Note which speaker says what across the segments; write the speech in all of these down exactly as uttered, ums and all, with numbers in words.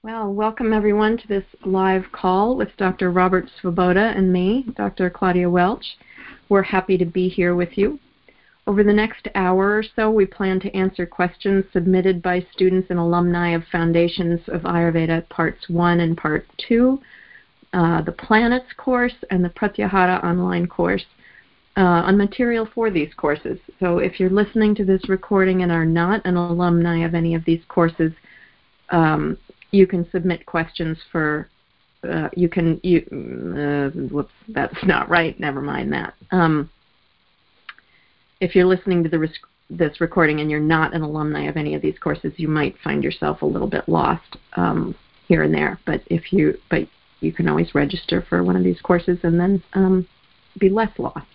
Speaker 1: Well, welcome everyone to this live call with Doctor Robert Svoboda and me, Doctor Claudia Welch. We're happy to be here with you. Over the next hour or so, we plan to answer questions submitted by students and alumni of Foundations of Ayurveda Parts one and Part two, uh, the Planets course, and the Pratyahara online course uh, on material for these courses. So if you're listening to this recording and are not an alumni of any of these courses, um, you can submit questions for, uh, you can, you, uh, whoops, that's not right, never mind that. Um, if you're listening to the res- this recording and you're not an alumni of any of these courses, you might find yourself a little bit lost um, here and there, but if you, but you can always register for one of these courses and then um, be less lost.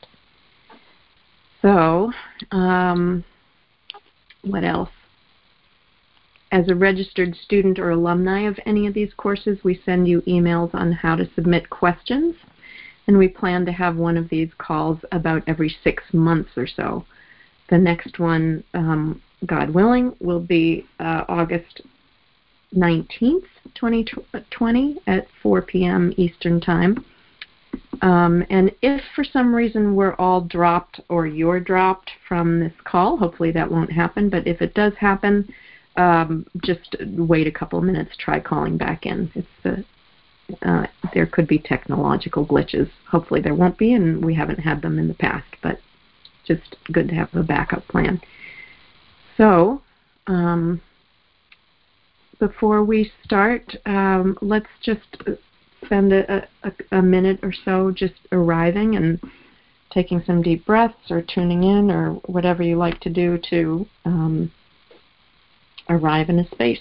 Speaker 1: So, um, what else? As a registered student or alumni of any of these courses, we send you emails on how to submit questions, and we plan to have one of these calls about every six months or so. The next one, um, God willing, will be uh, August nineteenth, twenty twenty at four p.m. Eastern Time. Um, and if for some reason we're all dropped or you're dropped from this call, hopefully that won't happen, but if it does happen, Um, just wait a couple of minutes, try calling back in. It's the, uh, there could be technological glitches. Hopefully there won't be, and we haven't had them in the past, but just good to have a backup plan. So, um, before we start, um, let's just spend a, a, a minute or so just arriving and taking some deep breaths or tuning in or whatever you like to do to um, arrive in a space.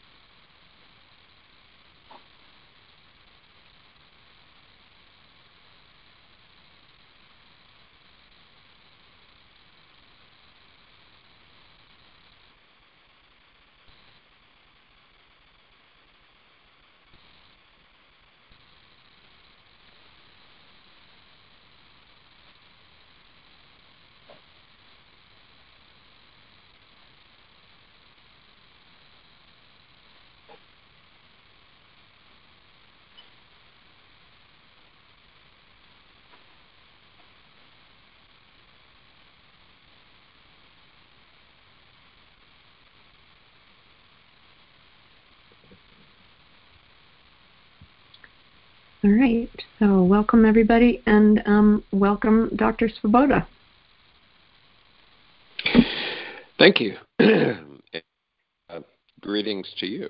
Speaker 1: All right, so welcome everybody, and um, welcome Doctor Svoboda.
Speaker 2: Thank you. uh, greetings to you.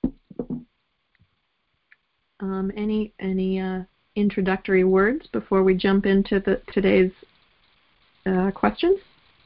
Speaker 1: Um, any any uh, introductory words before we jump into the, today's uh, questions?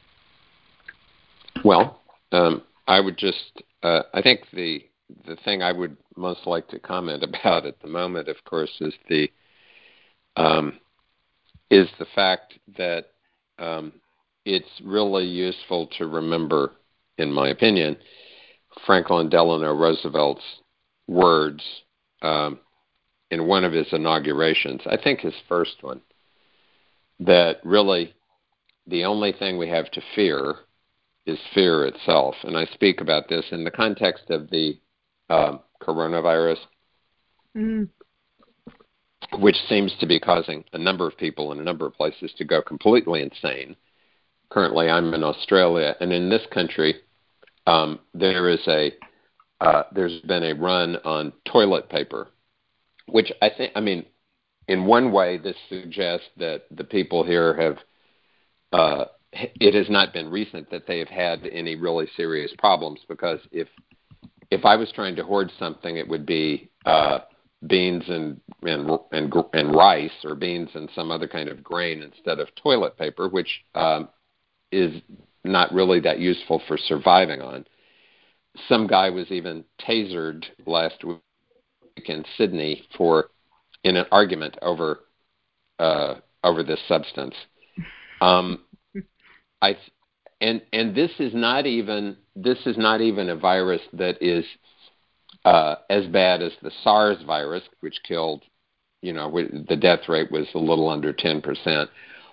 Speaker 2: Well, um, I would just, uh, I think the the thing I would most like to comment about at the moment, of course, is the um, is the fact that um, it's really useful to remember, in my opinion, Franklin Delano Roosevelt's words um, in one of his inaugurations, I think his first one, that really the only thing we have to fear is fear itself. And I speak about this in the context of the uh, coronavirus,
Speaker 1: Mm.
Speaker 2: which seems to be causing a number of people in a number of places to go completely insane. Currently, I'm in Australia, and in this country, um, there is a uh, there's been a run on toilet paper, which I think, I mean, in one way, this suggests that the people here have uh, it has not been recent that they have had any really serious problems, because if if I was trying to hoard something, it would be uh, beans and, and and and rice, or beans and some other kind of grain instead of toilet paper, which um, is not really that useful for surviving on. Some guy was even tasered last week in Sydney for in an argument over uh, over this substance. Um, I and and this is not even this is not even a virus that is uh, as bad as the SARS virus, which killed, you know, the death rate was a little under ten percent,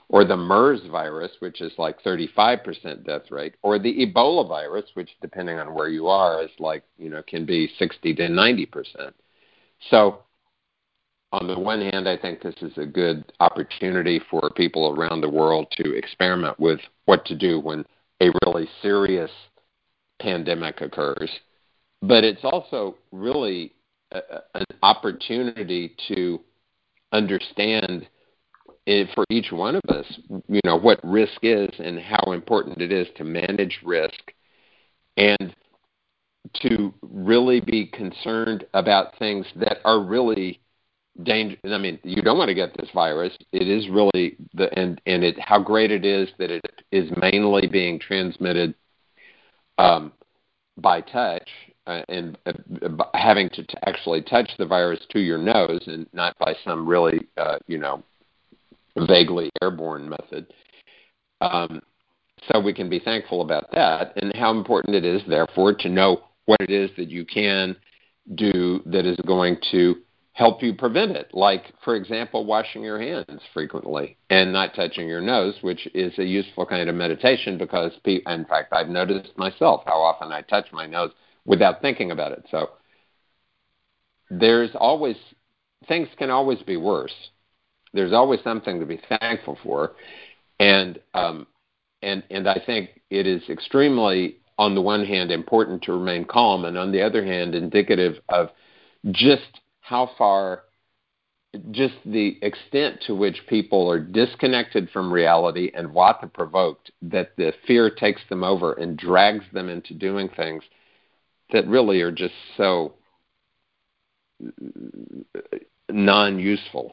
Speaker 2: or the MERS virus, which is like thirty-five percent death rate, or the Ebola virus, which depending on where you are is like, you know, can be sixty to ninety percent. So on the one hand, I think this is a good opportunity for people around the world to experiment with what to do when a really serious pandemic occurs. But it's also really a, an opportunity to understand it, for each one of us, you know, what risk is and how important it is to manage risk and to really be concerned about things that are really danger. I mean, you don't want to get this virus. It is really the and and it how great it is that it is mainly being transmitted um, by touch uh, and uh, having to t- actually touch the virus to your nose and not by some really uh, you know vaguely airborne method. Um, so we can be thankful about that, and how important it is, therefore, to know what it is that you can do that is going to help you prevent it. Like, for example, washing your hands frequently and not touching your nose, which is a useful kind of meditation because, pe- in fact, I've noticed myself how often I touch my nose without thinking about it. So there's always, things can always be worse. There's always something to be thankful for. And, um, and, and I think it is extremely, on the one hand, important to remain calm, and on the other hand, indicative of just how far, just the extent to which people are disconnected from reality and Vata provoked, that the fear takes them over and drags them into doing things that really are just so non-useful.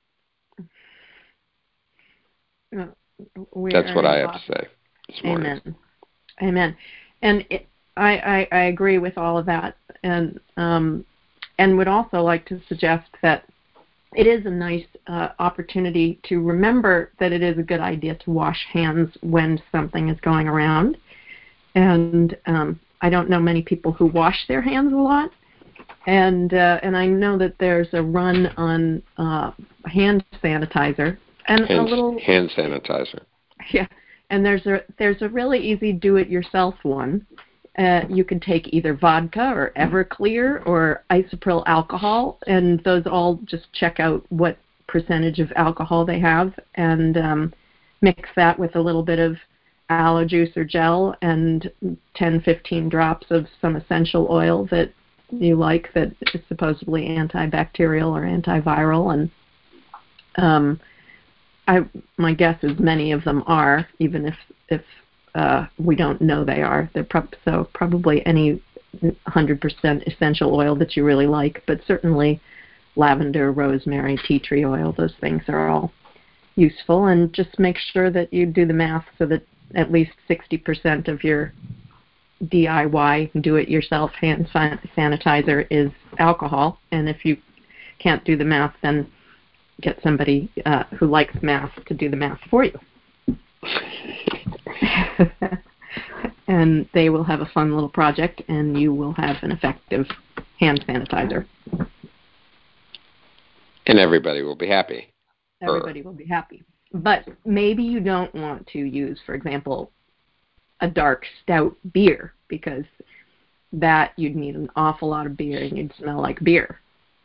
Speaker 1: We
Speaker 2: That's what I have
Speaker 1: Vata.
Speaker 2: to say this morning.
Speaker 1: Amen. Amen. And it, I, I, I agree with all of that, and um, and would also like to suggest that it is a nice uh, opportunity to remember that it is a good idea to wash hands when something is going around. And um, I don't know many people who wash their hands a lot, and uh, and I know that there's a run on uh, hand sanitizer and
Speaker 2: hand,
Speaker 1: a little
Speaker 2: hand sanitizer.
Speaker 1: Yeah, and there's a there's a really easy do-it-yourself one. Uh, you can take either vodka or Everclear or isopropyl alcohol, and those all just check out what percentage of alcohol they have, and um, mix that with a little bit of aloe juice or gel and ten, fifteen drops of some essential oil that you like that is supposedly antibacterial or antiviral, and um, I, my guess is many of them are, even if if uh, we don't know they are. They're prob- so probably any one hundred percent essential oil that you really like, but certainly lavender, rosemary, tea tree oil, those things are all useful. And just make sure that you do the math so that at least sixty percent of your D I Y, do-it-yourself hand san- sanitizer is alcohol. And if you can't do the math, then get somebody uh, who likes math to do the math for you. And they will have a fun little project, and you will have an effective hand sanitizer.
Speaker 2: And everybody will be happy.
Speaker 1: Everybody will be happy. But maybe you don't want to use, for example, a dark stout beer, because that you'd need an awful lot of beer and you'd smell like beer.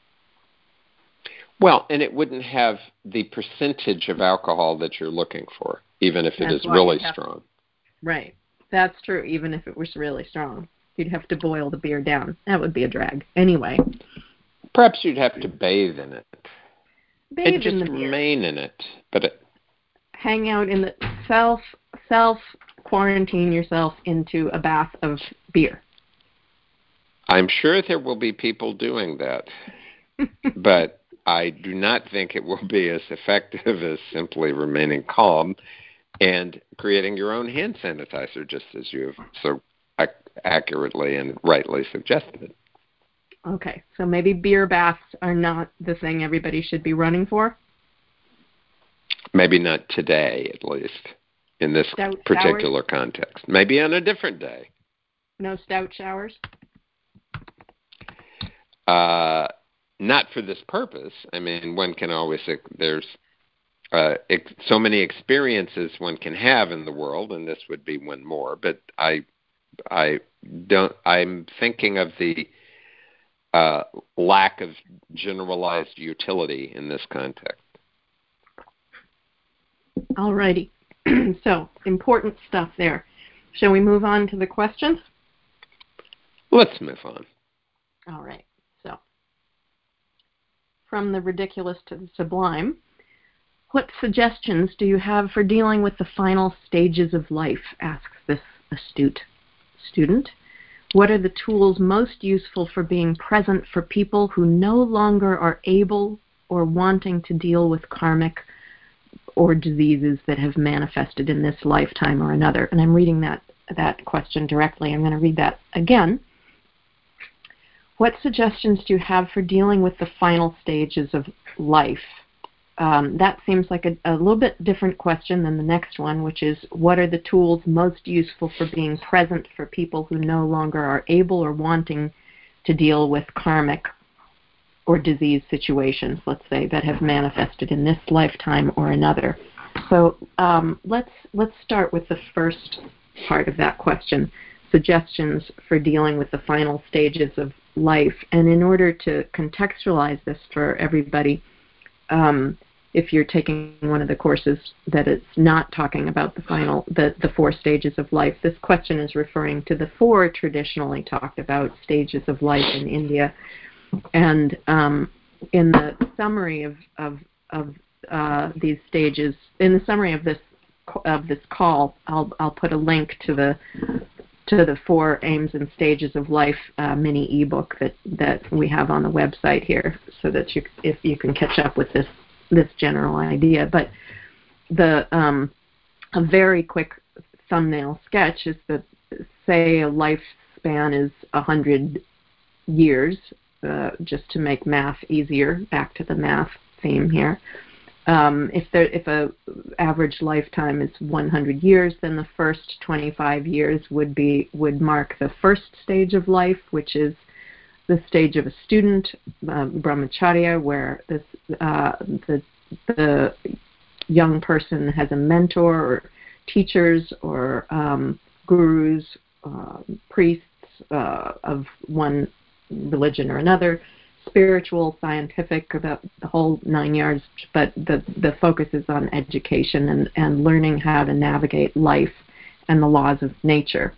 Speaker 2: Well, and it wouldn't have the percentage of alcohol that you're looking for, even if
Speaker 1: That's
Speaker 2: it is really
Speaker 1: have,
Speaker 2: strong.
Speaker 1: Right. That's true, even if it was really strong. You'd have to boil the beer down. That would be a drag. Anyway.
Speaker 2: Perhaps you'd have to bathe in it.
Speaker 1: Bathe
Speaker 2: and just
Speaker 1: in the
Speaker 2: remain
Speaker 1: beer.
Speaker 2: in it. But it,
Speaker 1: Hang out in the self, self quarantine yourself into a bath of beer.
Speaker 2: I'm sure there will be people doing that. But I do not think it will be as effective as simply remaining calm and creating your own hand sanitizer, just as you have so ac- accurately and rightly suggested.
Speaker 1: Okay, so maybe beer baths are not the thing everybody should be running for?
Speaker 2: Maybe not today, at least, in this
Speaker 1: Stout
Speaker 2: particular
Speaker 1: showers?
Speaker 2: context. Maybe on a different day.
Speaker 1: No stout showers?
Speaker 2: Uh, not for this purpose. I mean, one can always, there's uh, ex- so many experiences one can have in the world, and this would be one more. But I, I don't. I'm thinking of the uh, lack of generalized utility in this context.
Speaker 1: All righty. So, important stuff there. Shall we move on to the questions?
Speaker 2: Let's move on.
Speaker 1: All right. So, from the ridiculous to the sublime, what suggestions do you have for dealing with the final stages of life, asks this astute student. What are the tools most useful for being present for people who no longer are able or wanting to deal with karmic or diseases that have manifested in this lifetime or another? And I'm reading that, that question directly. I'm going to read that again. What suggestions do you have for dealing with the final stages of life? Um, that seems like a, a little bit different question than the next one, which is, what are the tools most useful for being present for people who no longer are able or wanting to deal with karmic or disease situations, let's say, that have manifested in this lifetime or another? So um, let's let's start with the first part of that question, suggestions for dealing with the final stages of life. And in order to contextualize this for everybody, um, if you're taking one of the courses that it's not talking about the final, the, the four stages of life, this question is referring to the four traditionally talked about stages of life in India. And um, in the summary of, of, of uh, these stages, in the summary of this of this call, I'll I'll put a link to the to the four aims and stages of life uh, mini ebook that, that we have on the website here, so that you if you can catch up with this this general idea. But the um, a very quick thumbnail sketch is that, say, a lifespan is a hundred years, uh, just to make math easier. Back to the math theme here. Um, if there, if a average lifetime is one hundred years, then the first twenty-five years would be would mark the first stage of life, which is the stage of a student, uh, brahmacharya, where this uh, the the young person has a mentor or teachers or um, gurus, uh, priests uh, of one religion or another, spiritual, scientific, the, the whole nine yards, but the, the focus is on education and, and learning how to navigate life and the laws of nature.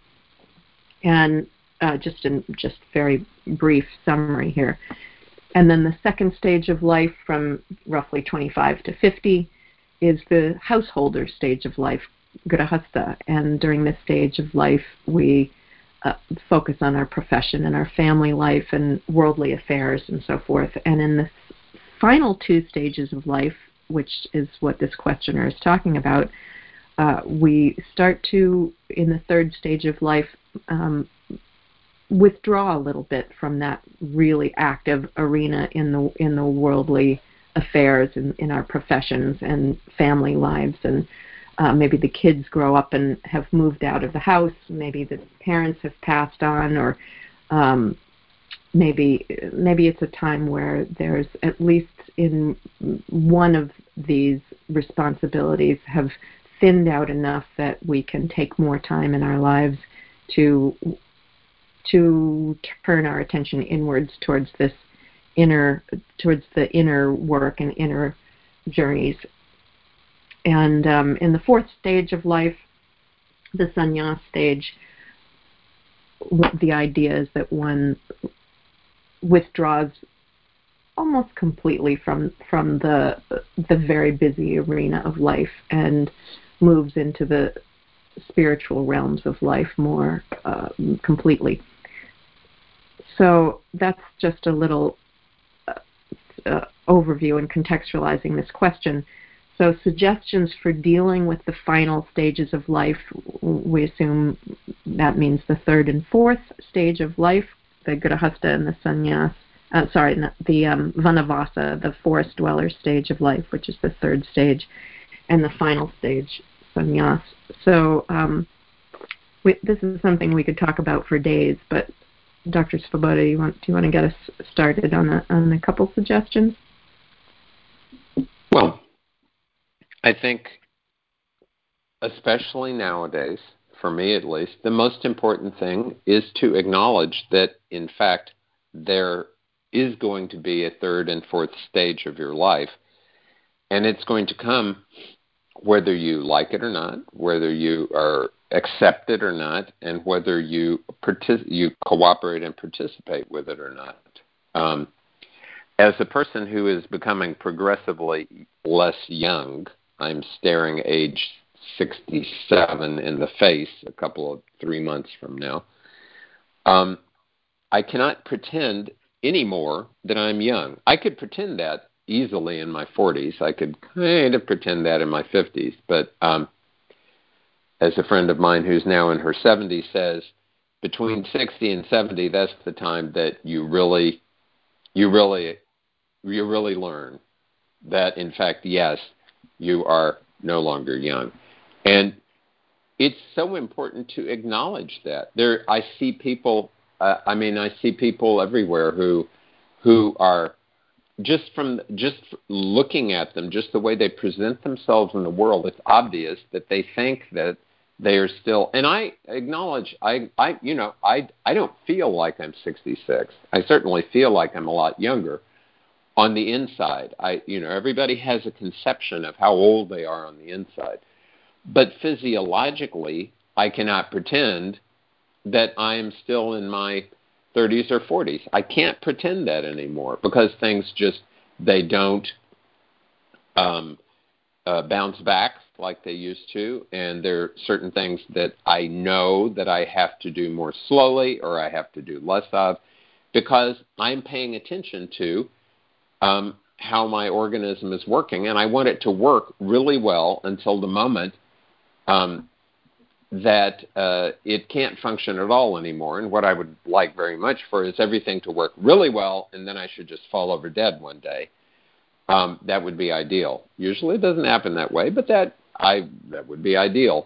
Speaker 1: And uh, just in just very brief summary here. And then the second stage of life, from roughly twenty-five to fifty, is the householder stage of life, grahastha. And during this stage of life, we uh, focus on our profession and our family life and worldly affairs and so forth. And in the final two stages of life, which is what this questioner is talking about, uh, we start to, in the third stage of life, um, withdraw a little bit from that really active arena in the in the worldly affairs in, in our professions and family lives. And uh, maybe the kids grow up and have moved out of the house. Maybe the parents have passed on, or um, maybe maybe it's a time where there's, at least in one of these responsibilities, have thinned out enough that we can take more time in our lives to to turn our attention inwards towards this inner, towards the inner work and inner journeys. And um, in the fourth stage of life, the sannyas stage, the idea is that one withdraws almost completely from from the the very busy arena of life and moves into the spiritual realms of life more uh, completely. So that's just a little uh, uh, overview and contextualizing this question. So suggestions for dealing with the final stages of life, we assume that means the third and fourth stage of life, the grahastha and the sannyas, uh, sorry, the um, vanavasa, the forest dweller stage of life, which is the third stage, and the final stage, sannyas. So um, we, this is something we could talk about for days, but Doctor Svoboda, you want, do you want to get us started on a, on a couple suggestions?
Speaker 2: Well, I think, especially nowadays, for me at least, the most important thing is to acknowledge that, in fact, there is going to be a third and fourth stage of your life, and it's going to come whether you like it or not, whether you are accept it or not, and whether you partic- you cooperate and participate with it or not. Um, as a person who is becoming progressively less young, I'm staring age sixty-seven in the face a couple of three months from now. Um, I cannot pretend anymore that I'm young. I could pretend that easily in my forties. I could kind of pretend that in my fifties. But um, as a friend of mine who's now in her seventies says, between sixty and seventy, that's the time that you really, you really, you really learn that, in fact, yes, you are no longer young. And it's so important to acknowledge that. There, I see people. Uh, I mean, I see people everywhere who, who are just from just looking at them, just the way they present themselves in the world. It's obvious that they think that they are still. And I acknowledge, I, I, you know, I, I don't feel like I'm sixty-six. I certainly feel like I'm a lot younger on the inside. I, you know, everybody has a conception of how old they are on the inside. But physiologically, I cannot pretend that I am still in my thirties or forties. I can't pretend that anymore because things just, they don't um, uh, bounce back like they used to. And there are certain things that I know that I have to do more slowly or I have to do less of because I'm paying attention to um, how my organism is working. And I want it to work really well until the moment Um, that uh, it can't function at all anymore. And what I would like very much for is everything to work really well, and then I should just fall over dead one day. Um, that would be ideal. Usually it doesn't happen that way, but that I that would be ideal.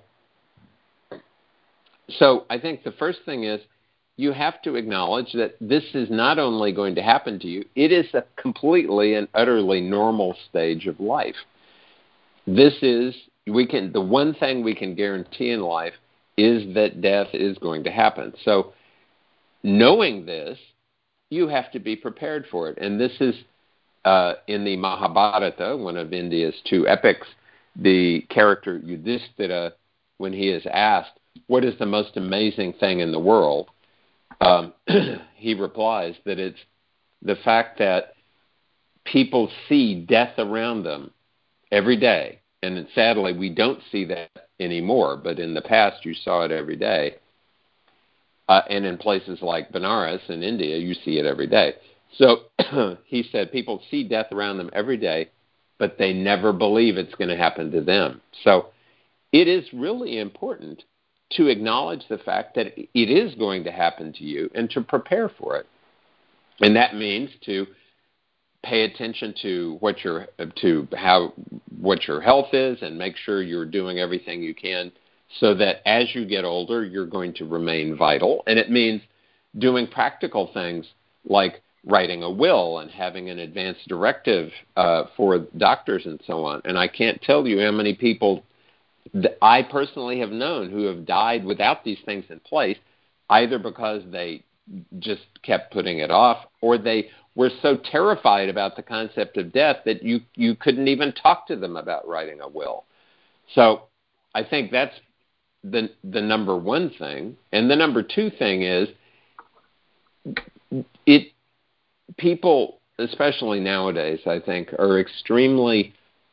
Speaker 2: So I think the first thing is you have to acknowledge that this is not only going to happen to you, it is a completely and utterly normal stage of life. This is we can the one thing we can guarantee in life is that death is going to happen. So knowing this, you have to be prepared for it. And this is uh, in the Mahabharata, one of India's two epics, the character Yudhishthira, when he is asked, what is the most amazing thing in the world? Um, he replies that it's the fact that people see death around them every day. And sadly, we don't see that anymore, but in the past, you saw it every day. Uh, and in places like Benares in India, you see it every day. So he said people see death around them every day, but they never believe it's going to happen to them. So it is really important to acknowledge the fact that it is going to happen to you and to prepare for it. And that means to pay attention to what your to how what your health is and make sure you're doing everything you can so that as you get older, you're going to remain vital. And it means doing practical things like writing a will and having an advance directive uh, for doctors and so on. And I can't tell you how many people that I personally have known who have died without these things in place, either because they just kept putting it off or they were so terrified about the concept of death that you, you couldn't even talk to them about writing a will. So I think that's the the number one thing. And the number two thing is it people, especially nowadays, I think, are extremely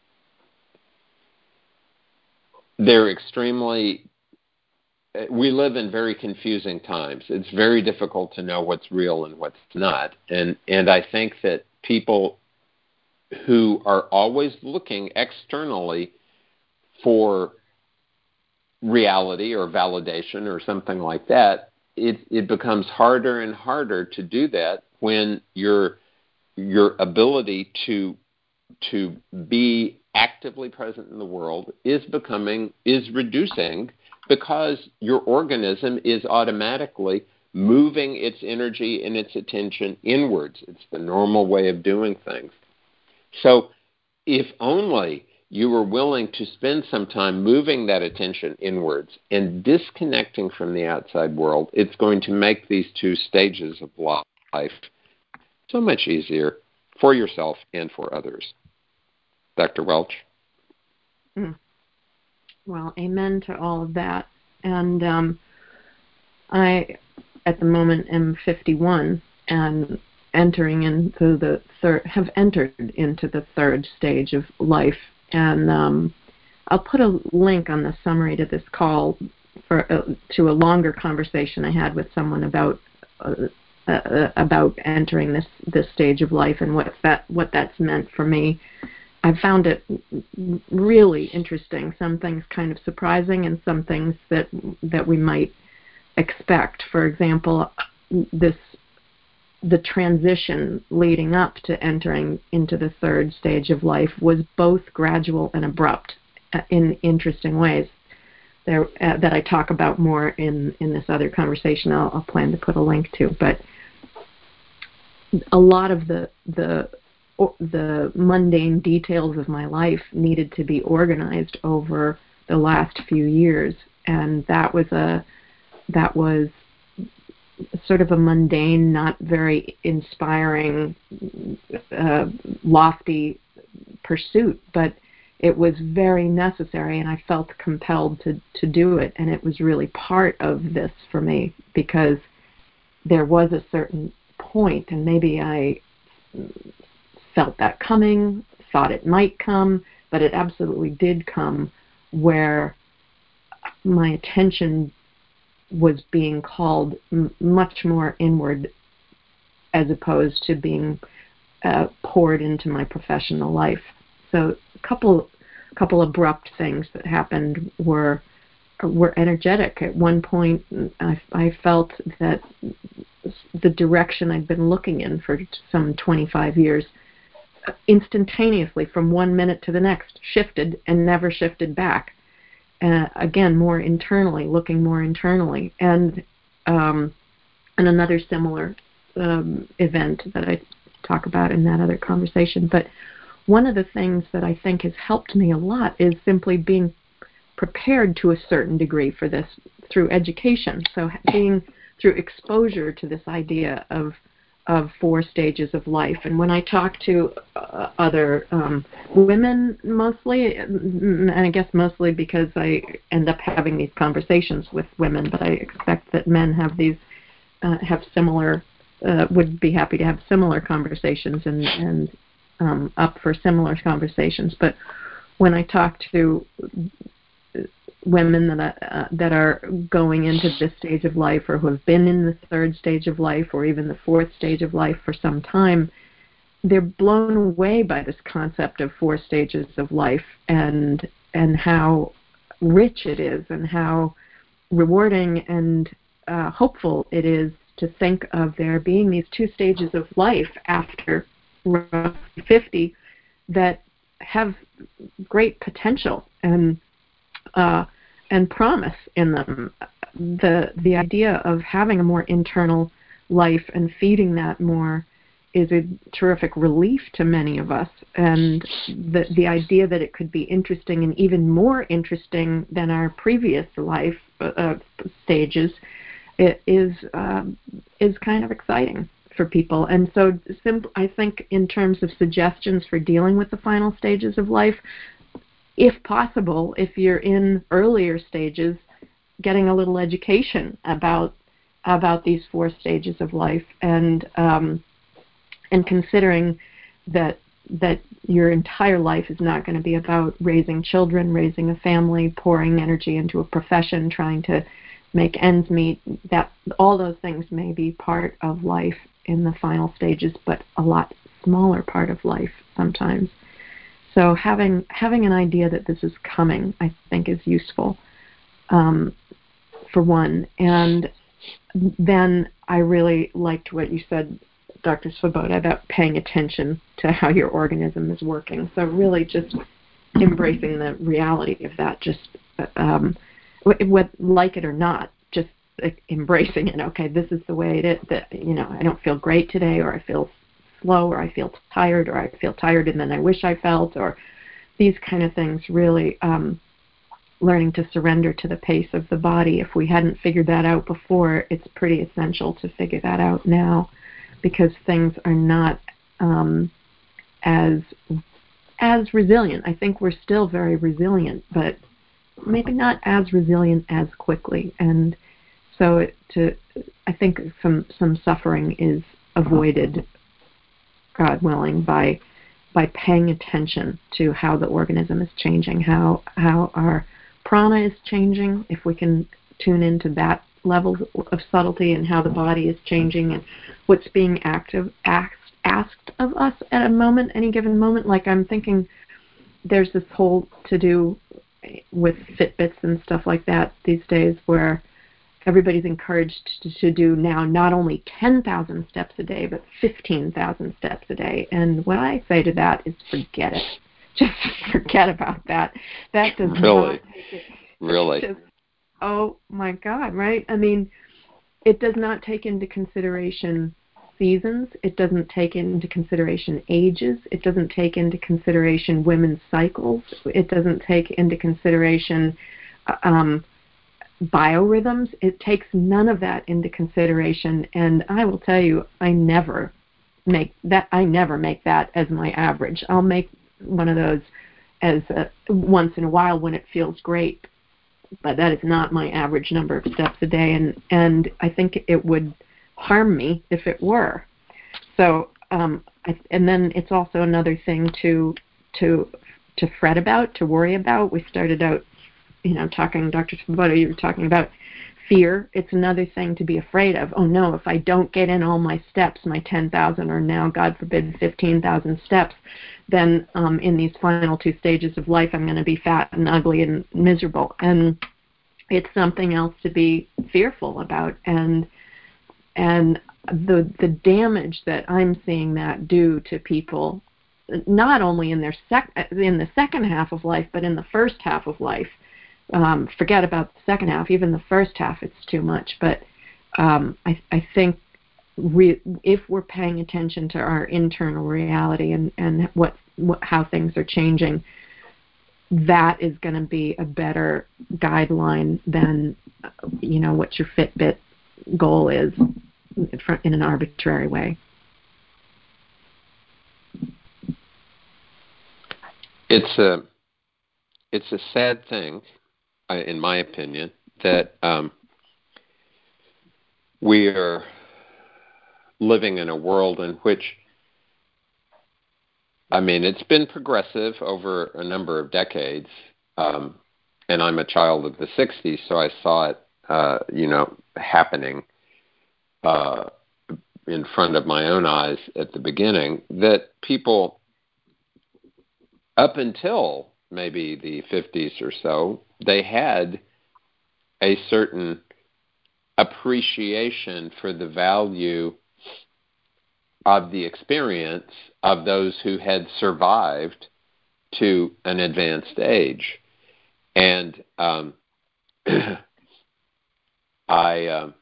Speaker 2: they're extremely we live in very confusing times. It's very difficult to know what's real and what's not. And and I think that people who are always looking externally for reality or validation or something like that, it, it becomes harder and harder to do that when your your ability to to be actively present in the world is becoming is reducing because your organism is automatically moving its energy and its attention inwards. It's the normal way of doing things. So if only you were willing to spend some time moving that attention inwards and disconnecting from the outside world, it's going to make these two stages of life so much easier for yourself and for others. Doctor Welch?
Speaker 1: Mm. Well, amen to all of that. And um, I, at the moment, am fifty-one and entering into the third, have entered into the third stage of life. And um, I'll put a link on the summary to this call for uh, to a longer conversation I had with someone about uh, uh, about entering this this stage of life and what that what that's meant for me. I found it really interesting. Some things kind of surprising, and some things that that we might expect. For example, this the transition leading up to entering into the third stage of life was both gradual and abrupt uh, in interesting ways there, uh, that I talk about more in, in this other conversation. I'll, I'll plan to put a link to. But a lot of the the the mundane details of my life needed to be organized over the last few years, and that was a that was sort of a mundane, not very inspiring, uh, lofty pursuit, but it was very necessary, and I felt compelled to, to do it, and it was really part of this for me, because there was a certain point, and maybe I felt that coming, thought it might come, but it absolutely did come, where my attention was being called m- much more inward as opposed to being uh, poured into my professional life. So a couple couple abrupt things that happened were were energetic. At one point, I, I felt that the direction I'd been looking in for some twenty-five years instantaneously, from one minute to the next, shifted and never shifted back. Uh, again, more internally, looking more internally. And um, and another similar um, event that I talk about in that other conversation. But one of the things that I think has helped me a lot is simply being prepared to a certain degree for this through education. So being through exposure to this idea of of four stages of life. And when I talk to uh, other um, women mostly, and I guess mostly because I end up having these conversations with women, but I expect that men have these, uh, have similar, uh, would be happy to have similar conversations and, and um, up for similar conversations. But when I talk to women that uh, that are going into this stage of life, or who have been in the third stage of life, or even the fourth stage of life for some time, they're blown away by this concept of four stages of life, and and how rich it is, and how rewarding and uh, hopeful it is to think of there being these two stages of life after roughly fifty that have great potential and Uh, and promise in them. The the idea of having a more internal life and feeding that more is a terrific relief to many of us. And the the idea that it could be interesting, and even more interesting than our previous life uh, stages, it is uh, is kind of exciting for people. And so, sim- I think in terms of suggestions for dealing with the final stages of life, if possible, if you're in earlier stages, getting a little education about about these four stages of life, and um, and considering that that your entire life is not going to be about raising children, raising a family, pouring energy into a profession, trying to make ends meet. That all those things may be part of life in the final stages, but a lot smaller part of life sometimes. So having having an idea that this is coming, I think, is useful, um, for one. And then I really liked what you said, Doctor Svoboda, about paying attention to how your organism is working. So really just embracing the reality of that, just um, what, like it or not, just embracing it. Okay, this is the way it is. That, you know, I don't feel great today, or I feel slow, or I feel tired, or I feel tired and then I wish I felt, or these kind of things really, um, learning to surrender to the pace of the body. If we hadn't figured that out before, it's pretty essential to figure that out now, because things are not um, as as resilient. I think we're still very resilient, but maybe not as resilient as quickly. And so it, to, I think some, some suffering is avoided, God willing, by by paying attention to how the organism is changing, how how our prana is changing, if we can tune into that level of subtlety, and how the body is changing and what's being active asked, asked of us at a moment, any given moment. Like, I'm thinking there's this whole to-do with Fitbits and stuff like that these days, where everybody's encouraged to, to do now not only ten thousand steps a day, but fifteen thousand steps a day. And what I say to that is, forget it. Just forget about that. That does
Speaker 2: really?
Speaker 1: not take it.
Speaker 2: Really?
Speaker 1: Just, oh, my God, right? I mean, it does not take into consideration seasons. It doesn't take into consideration ages. It doesn't take into consideration women's cycles. It doesn't take into consideration um, biorhythms. It takes none of that into consideration. And I will tell you, I never make that. I never make that as my average. I'll make one of those as a, once in a while when it feels great, but that is not my average number of steps a day. And and I think it would harm me if it were. So, um, I, and then it's also another thing to to to fret about, to worry about. We started out, you know, talking, Doctor Svoboda, you were talking about fear. It's another thing to be afraid of. Oh no, if I don't get in all my steps, my ten thousand, or now, God forbid, fifteen thousand steps, then um, in these final two stages of life, I'm going to be fat and ugly and miserable. And it's something else to be fearful about. And and the the damage that I'm seeing that do to people, not only in their sec in the second half of life, but in the first half of life. Um, forget about the second half. Even the first half, it's too much. But um, I, I think we, if we're paying attention to our internal reality and and what, what how things are changing, that is going to be a better guideline than, you know, what your Fitbit goal is in an arbitrary way.
Speaker 2: It's a it's a sad thing, in my opinion, that um, we are living in a world in which, I mean, it's been progressive over a number of decades, um, and I'm a child of the sixties, so I saw it, uh, you know, happening uh, in front of my own eyes at the beginning, that people, up until maybe the fifties or so, they had a certain appreciation for the value of the experience of those who had survived to an advanced age. And um, I, um,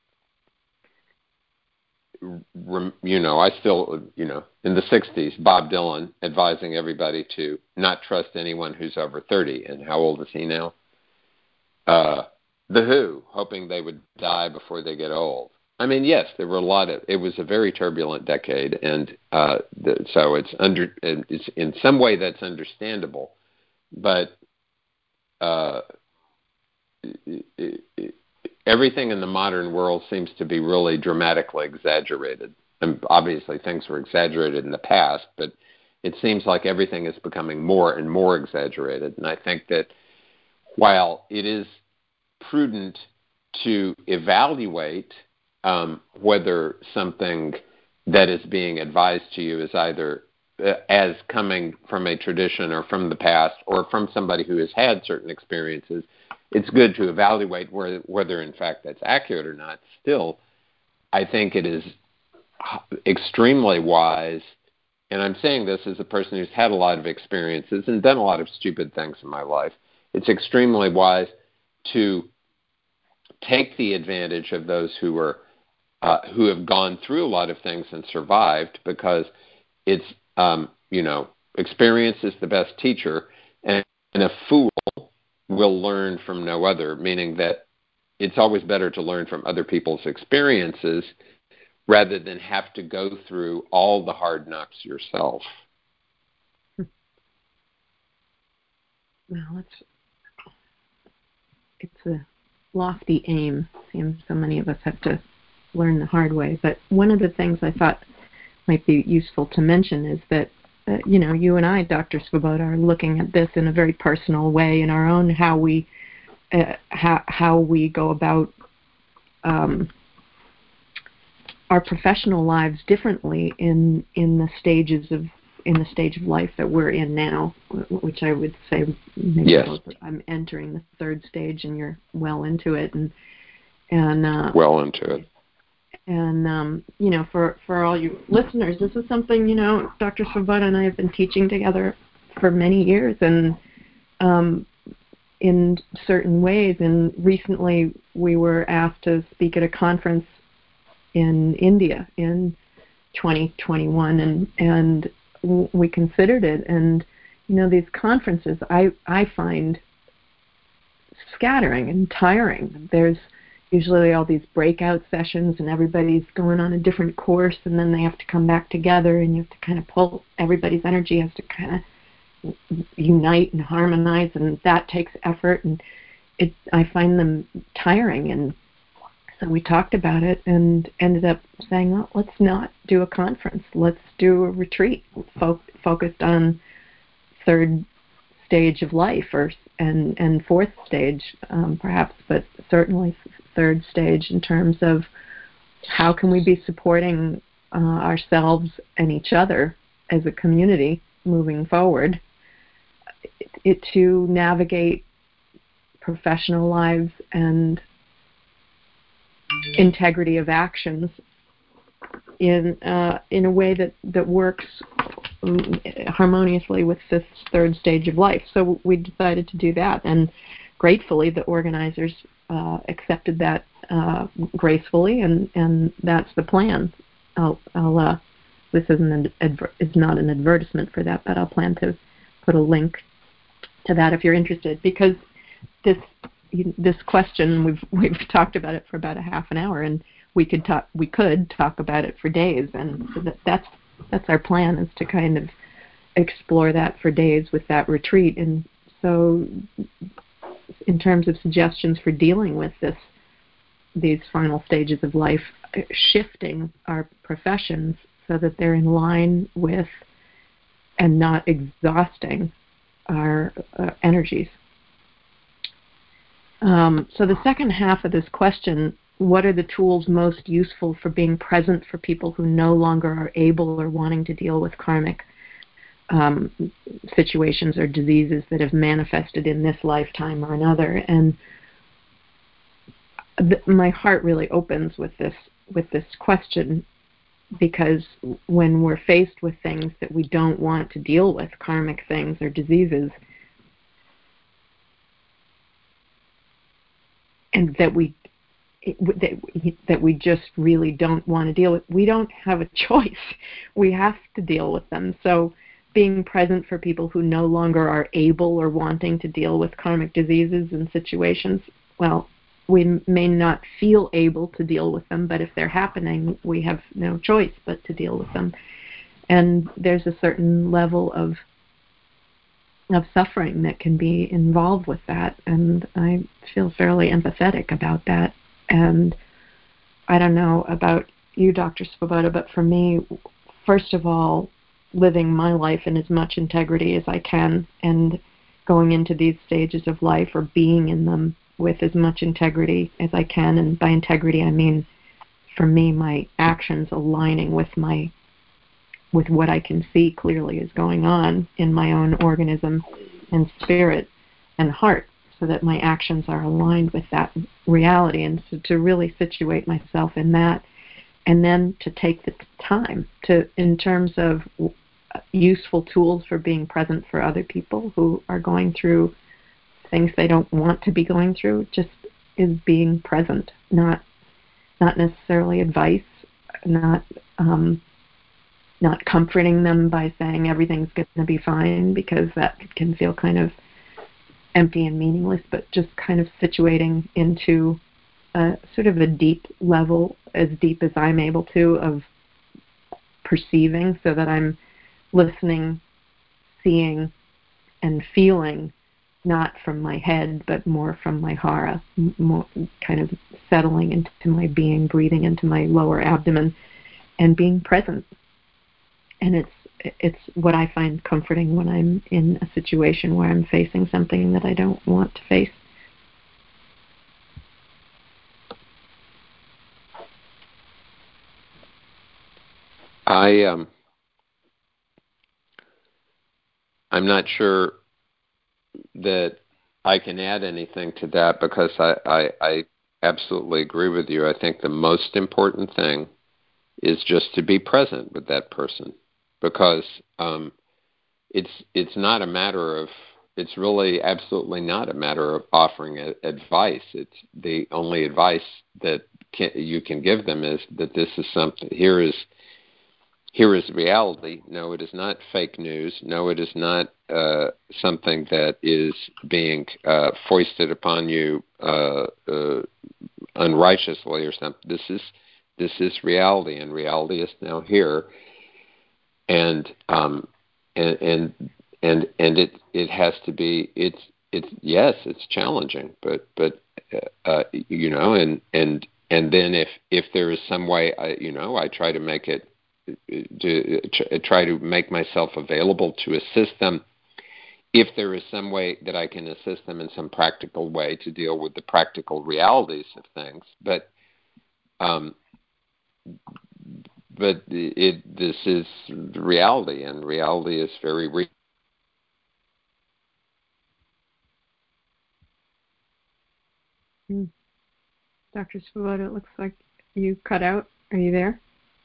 Speaker 2: rem, you know, I still, you know, in the sixties, Bob Dylan advising everybody to not trust anyone who's over thirty. And how old is he now? Uh, the Who, hoping they would die before they get old. I mean, yes, there were a lot of, it was a very turbulent decade, and uh, the, so it's under, it's in some way that's understandable, but uh, it, it, everything in the modern world seems to be really dramatically exaggerated. And obviously things were exaggerated in the past, but it seems like everything is becoming more and more exaggerated. And I think that while it is prudent to evaluate um, whether something that is being advised to you is either uh, as coming from a tradition or from the past or from somebody who has had certain experiences, it's good to evaluate where, whether in fact that's accurate or not. Still, I think it is extremely wise, and I'm saying this as a person who's had a lot of experiences and done a lot of stupid things in my life, it's extremely wise to take the advantage of those who are uh, who have gone through a lot of things and survived, because it's um, you know experience is the best teacher, and, and a fool will learn from no other, meaning that it's always better to learn from other people's experiences rather than have to go through all the hard knocks yourself.
Speaker 1: Well, it's, it's a lofty aim. Seems so many of us have to learn the hard way. But one of the things I thought might be useful to mention is that, uh, you know, you and I, Doctor Svoboda, are looking at this in a very personal way in our own how we uh, how, how we go about um, our professional lives differently in in the stages of in the stage of life that we're in now, which I would say maybe
Speaker 2: yes.
Speaker 1: both, I'm entering the third stage and you're well into it, and and uh,
Speaker 2: well into it.
Speaker 1: And um, you know, for for all you listeners, this is something, you know, Doctor Svoboda and I have been teaching together for many years, and um, in certain ways. And recently, we were asked to speak at a conference in India in twenty twenty-one, and and we considered it. And you know, these conferences I I find scattering and tiring. There's usually all these breakout sessions and everybody's going on a different course, and then they have to come back together, and you have to kind of pull, everybody's energy has to kind of unite and harmonize, and that takes effort, and it I find them tiring. And so we talked about it and ended up saying, well, let's not do a conference. Let's do a retreat fo- focused on third stage of life, or and and fourth stage um, perhaps, but certainly third stage in terms of how can we be supporting uh, ourselves and each other as a community moving forward, it, it to navigate professional lives and integrity of actions in uh, in a way that, that works harmoniously with this third stage of life. So we decided to do that, and gratefully the organizers uh, accepted that uh, gracefully, and, and that's the plan. I'll, I'll uh, this isn't an adver- is not an advertisement for that, but I'll plan to put a link to that if you're interested, because this this question, we've we've talked about it for about a half an hour, and we could talk we could talk about it for days, and so that, that's that's our plan, is to kind of explore that for days with that retreat. And so in terms of suggestions for dealing with this these final stages of life, shifting our professions so that they're in line with and not exhausting our uh, energies. Um, so the second half of this question, what are the tools most useful for being present for people who no longer are able or wanting to deal with karmic um, situations or diseases that have manifested in this lifetime or another? And th- my heart really opens with this with this question, because when we're faced with things that we don't want to deal with, karmic things or diseases, and that we that we, that we just really don't want to deal with, we don't have a choice. We have to deal with them. So being present for people who no longer are able or wanting to deal with karmic diseases and situations, well, we may not feel able to deal with them, but if they're happening, we have no choice but to deal with them. And there's a certain level of of suffering that can be involved with that, and I feel fairly empathetic about that. And I don't know about you, Doctor Svoboda, but for me, first of all, living my life in as much integrity as I can, and going into these stages of life, or being in them with as much integrity as I can. And by integrity, I mean, for me, my actions aligning with my with what I can see clearly is going on in my own organism and spirit and heart, so that my actions are aligned with that reality, and so to really situate myself in that, and then to take the time to, in terms of useful tools for being present for other people who are going through things they don't want to be going through, just is being present, not not necessarily advice, not um, not comforting them by saying everything's going to be fine, because that can feel kind of empty and meaningless, but just kind of situating into a sort of a deep level, as deep as I'm able to, of perceiving, so that I'm listening, seeing, and feeling, not from my head, but more from my hara, more kind of settling into my being, breathing into my lower abdomen, and being present. And it's it's what I find comforting when I'm in a situation where I'm facing something that I don't want to face.
Speaker 2: I um, I'm not sure that I can add anything to that, because I, I, I absolutely agree with you. I think the most important thing is just to be present with that person, because um, it's it's not a matter of it's really absolutely not a matter of offering a, advice. It's the only advice that can, you can give them is that this is something. Here is here is reality. No, it is not fake news. No, it is not uh, something that is being uh, foisted upon you uh, uh, unrighteously or something. This is this is reality, and reality is now here. And um, and and and and it it has to be. It's it's yes, it's challenging, but but uh, uh, you know, and and and then if if there is some way, I, you know, I try to make it. To try to make myself available to assist them if there is some way that I can assist them in some practical way to deal with the practical realities of things. But um, but it this is reality, and reality is very real.
Speaker 1: Mm. Doctor Svoboda, it looks like you cut out. Are you there?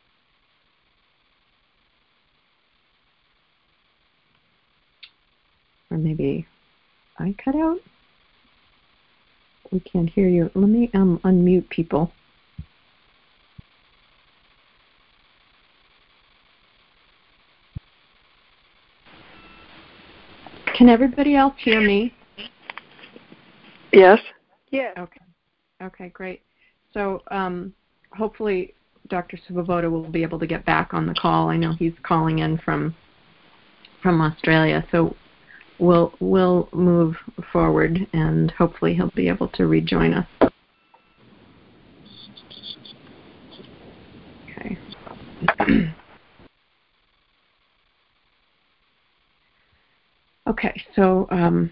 Speaker 1: Or maybe I cut out? We can't hear you. Let me um, unmute people. Can everybody else hear me?
Speaker 3: Yes. Yeah.
Speaker 1: Okay. Okay, great. So um, hopefully Doctor Svoboda will be able to get back on the call. I know he's calling in from from Australia, so we'll we'll move forward, and hopefully he'll be able to rejoin us. Okay. Okay, so um,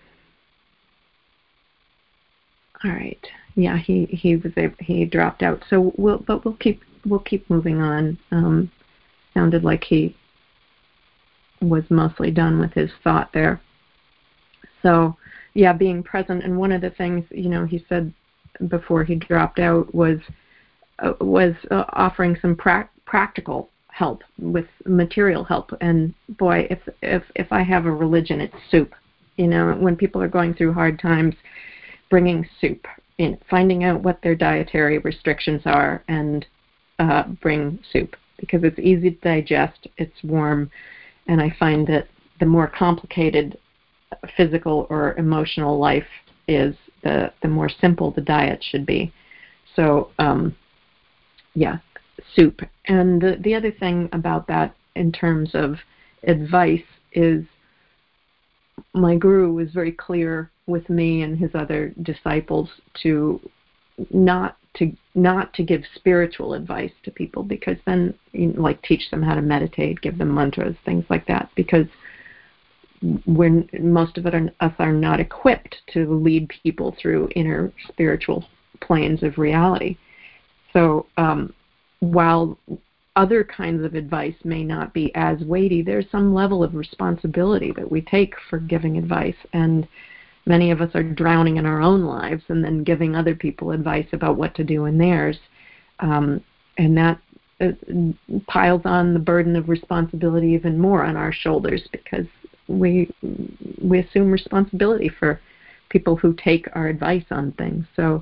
Speaker 1: all right. Yeah, he he was able, he dropped out. So we'll but we'll keep we'll keep moving on. Um, sounded like he was mostly done with his thought there. So yeah, being present. And one of the things, you know, he said before he dropped out was uh, was uh, offering some pra- practical help with material help. And boy, if if if I have a religion, it's soup. You know, when people are going through hard times, bringing soup in, finding out what their dietary restrictions are, and uh, bring soup, because it's easy to digest, it's warm, and I find that the more complicated physical or emotional life is, the the more simple the diet should be. So um, yeah, soup. And the, the other thing about that in terms of advice is, my guru was very clear with me and his other disciples to not to not to give spiritual advice to people, because then, you know, like teach them how to meditate, give them mantras, things like that, because when most of it are, us are not equipped to lead people through inner spiritual planes of reality. So um, while other kinds of advice may not be as weighty, there's some level of responsibility that we take for giving advice, and many of us are drowning in our own lives and then giving other people advice about what to do in theirs, um, and that uh, piles on the burden of responsibility even more on our shoulders, because we we assume responsibility for people who take our advice on things. So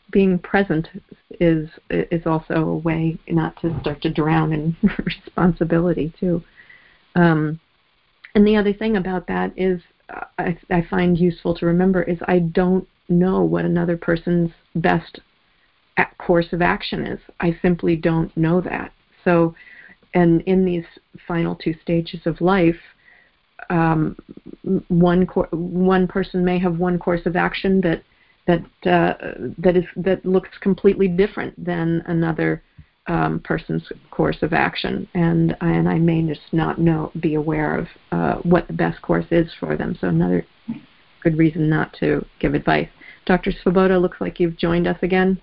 Speaker 1: being present is is also a way not to start to drown in responsibility too. Um, and the other thing about that is uh, I, I find useful to remember is I don't know what another person's best course of action is. I simply don't know that. So, and in these final two stages of life, um, one cor- one person may have one course of action that that uh, that is that looks completely different than another um, person's course of action, and and I may just not know be aware of uh, what the best course is for them. So another good reason not to give advice. Doctor Svoboda, looks like you've joined us again.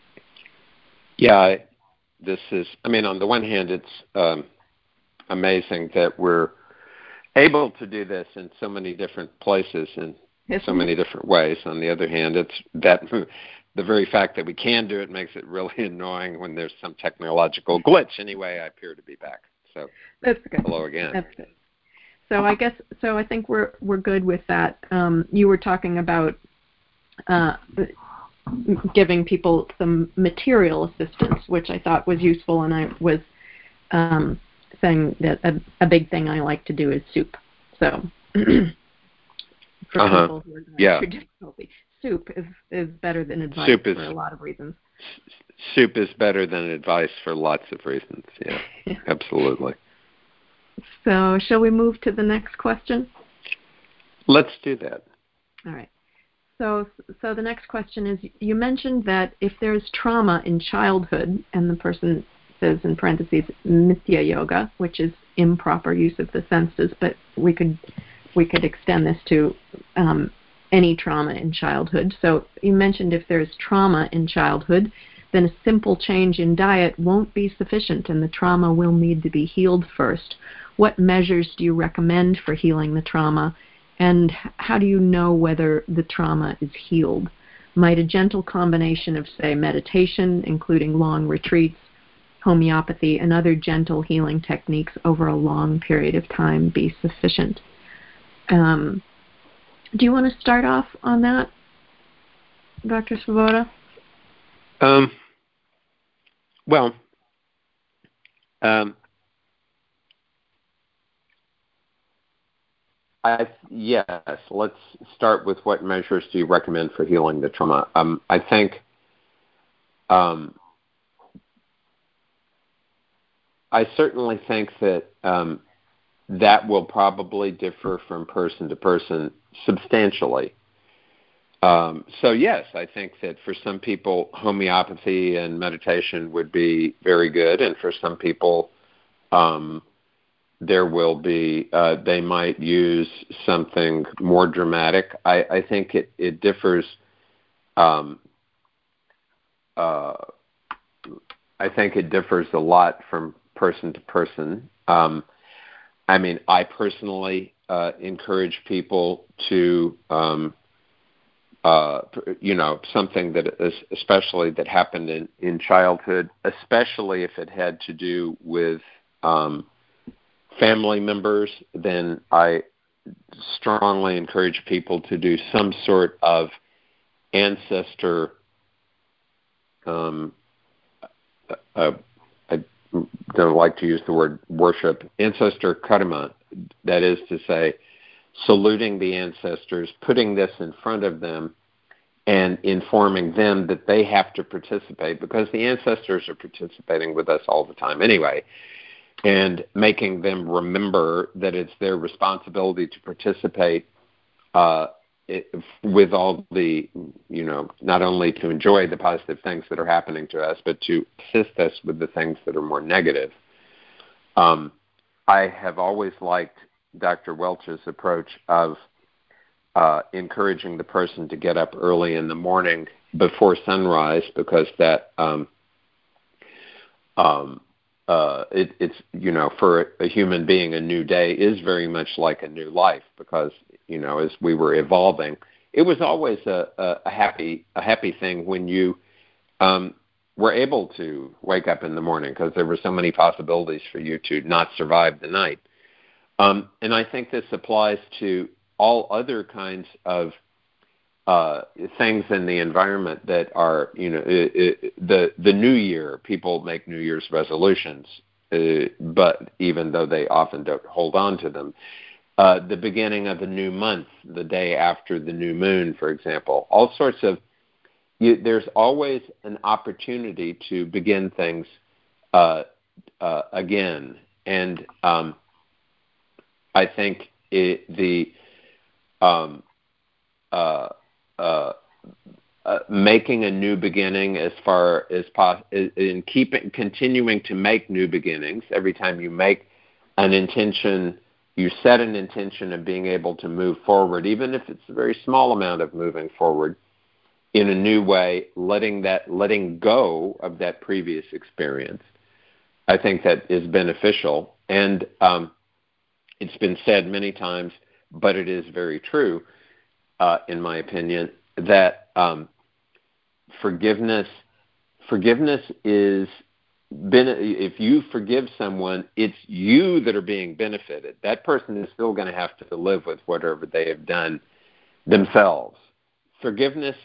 Speaker 2: Yeah, I, this is. I mean, on the one hand, it's um, amazing that we're able to do this in so many different places and so many different ways. On the other hand, it's that the very fact that we can do it makes it really annoying when there's some technological glitch. Anyway, I appear to be back. So
Speaker 1: that's good.
Speaker 2: Hello again.
Speaker 1: That's good. So I guess so. I think we're we're good with that. Um, you were talking about uh, giving people some material assistance, which I thought was useful, and I was um, saying that a, a big thing I like to do is soup. So for
Speaker 2: uh-huh.
Speaker 1: people who are going
Speaker 2: yeah.
Speaker 1: through difficulty, soup is, is better than advice
Speaker 2: soup is,
Speaker 1: for a lot of reasons.
Speaker 2: Soup is better than advice for lots of reasons. Yeah, yeah. Absolutely.
Speaker 1: So shall we move to the next question?
Speaker 2: Let's do that.
Speaker 1: All right. So, so the next question is, you mentioned that if there's trauma in childhood, and the person says in parentheses, mithya yoga, which is improper use of the senses, but we could we could extend this to um, any trauma in childhood. So you mentioned if there's trauma in childhood, then a simple change in diet won't be sufficient, and the trauma will need to be healed first. What measures do you recommend for healing the trauma? And how do you know whether the trauma is healed? Might a gentle combination of, say, meditation, including long retreats, homeopathy, and other gentle healing techniques over a long period of time be sufficient? Um, do you want to start off on that, Doctor Svoboda?
Speaker 2: Um, well, um, I, yes, let's start with what measures do you recommend for healing the trauma. Um, I think um, I certainly think that um, that will probably differ from person to person substantially. Um, so yes, I think that for some people, homeopathy and meditation would be very good, and for some people, um, there will be, uh, they might use something more dramatic. I, I think it, it differs. Um, uh, I think it differs a lot from person to person. Um, I mean, I personally uh, encourage people to, um, uh, you know, something that is, especially that happened in, in childhood, especially if it had to do with um, family members, then I strongly encourage people to do some sort of ancestor, um, uh, I don't like to use the word worship, ancestor karma, that is to say, saluting the ancestors, putting this in front of them, and informing them that they have to participate, because the ancestors are participating with us all the time anyway, and making them remember that it's their responsibility to participate uh, it, with all the, you know, not only to enjoy the positive things that are happening to us, but to assist us with the things that are more negative. Um, I have always liked Doctor Welch's approach of uh, encouraging the person to get up early in the morning before sunrise, because that um, um, uh, it, it's, you know, for a human being, a new day is very much like a new life, because, you know, as we were evolving, it was always a, a, a happy a happy thing when you um, were able to wake up in the morning, because there were so many possibilities for you to not survive the night. Um, and I think this applies to all other kinds of uh, things in the environment that are, you know, it, it, the the new year. People make New Year's resolutions, uh, but even though they often don't hold on to them, uh, the beginning of a new month, the day after the new moon, for example, all sorts of. You, there's always an opportunity to begin things uh, uh, again, and um, I think it, the um, uh, uh, uh, making a new beginning, as far as possible, in keeping continuing to make new beginnings. Every time you make an intention, you set an intention of being able to move forward, even if it's a very small amount of moving forward in a new way, letting that letting go of that previous experience. I think that is beneficial, and um, it's been said many times, but it is very true, uh, in my opinion, that um, forgiveness forgiveness is if you forgive someone, it's you that are being benefited. That person is still going to have to live with whatever they have done themselves. Forgiveness.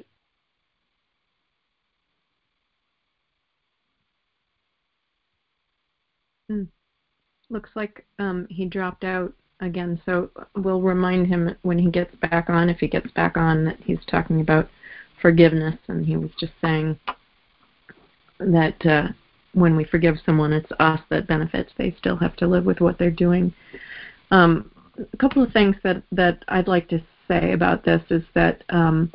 Speaker 1: Hmm. Looks like um, he dropped out again, so we'll remind him when he gets back on, if he gets back on, that he's talking about forgiveness, and he was just saying that uh, when we forgive someone, it's us that benefits. They still have to live with what they're doing. Um, a couple of things that, that I'd like to say about this is that um,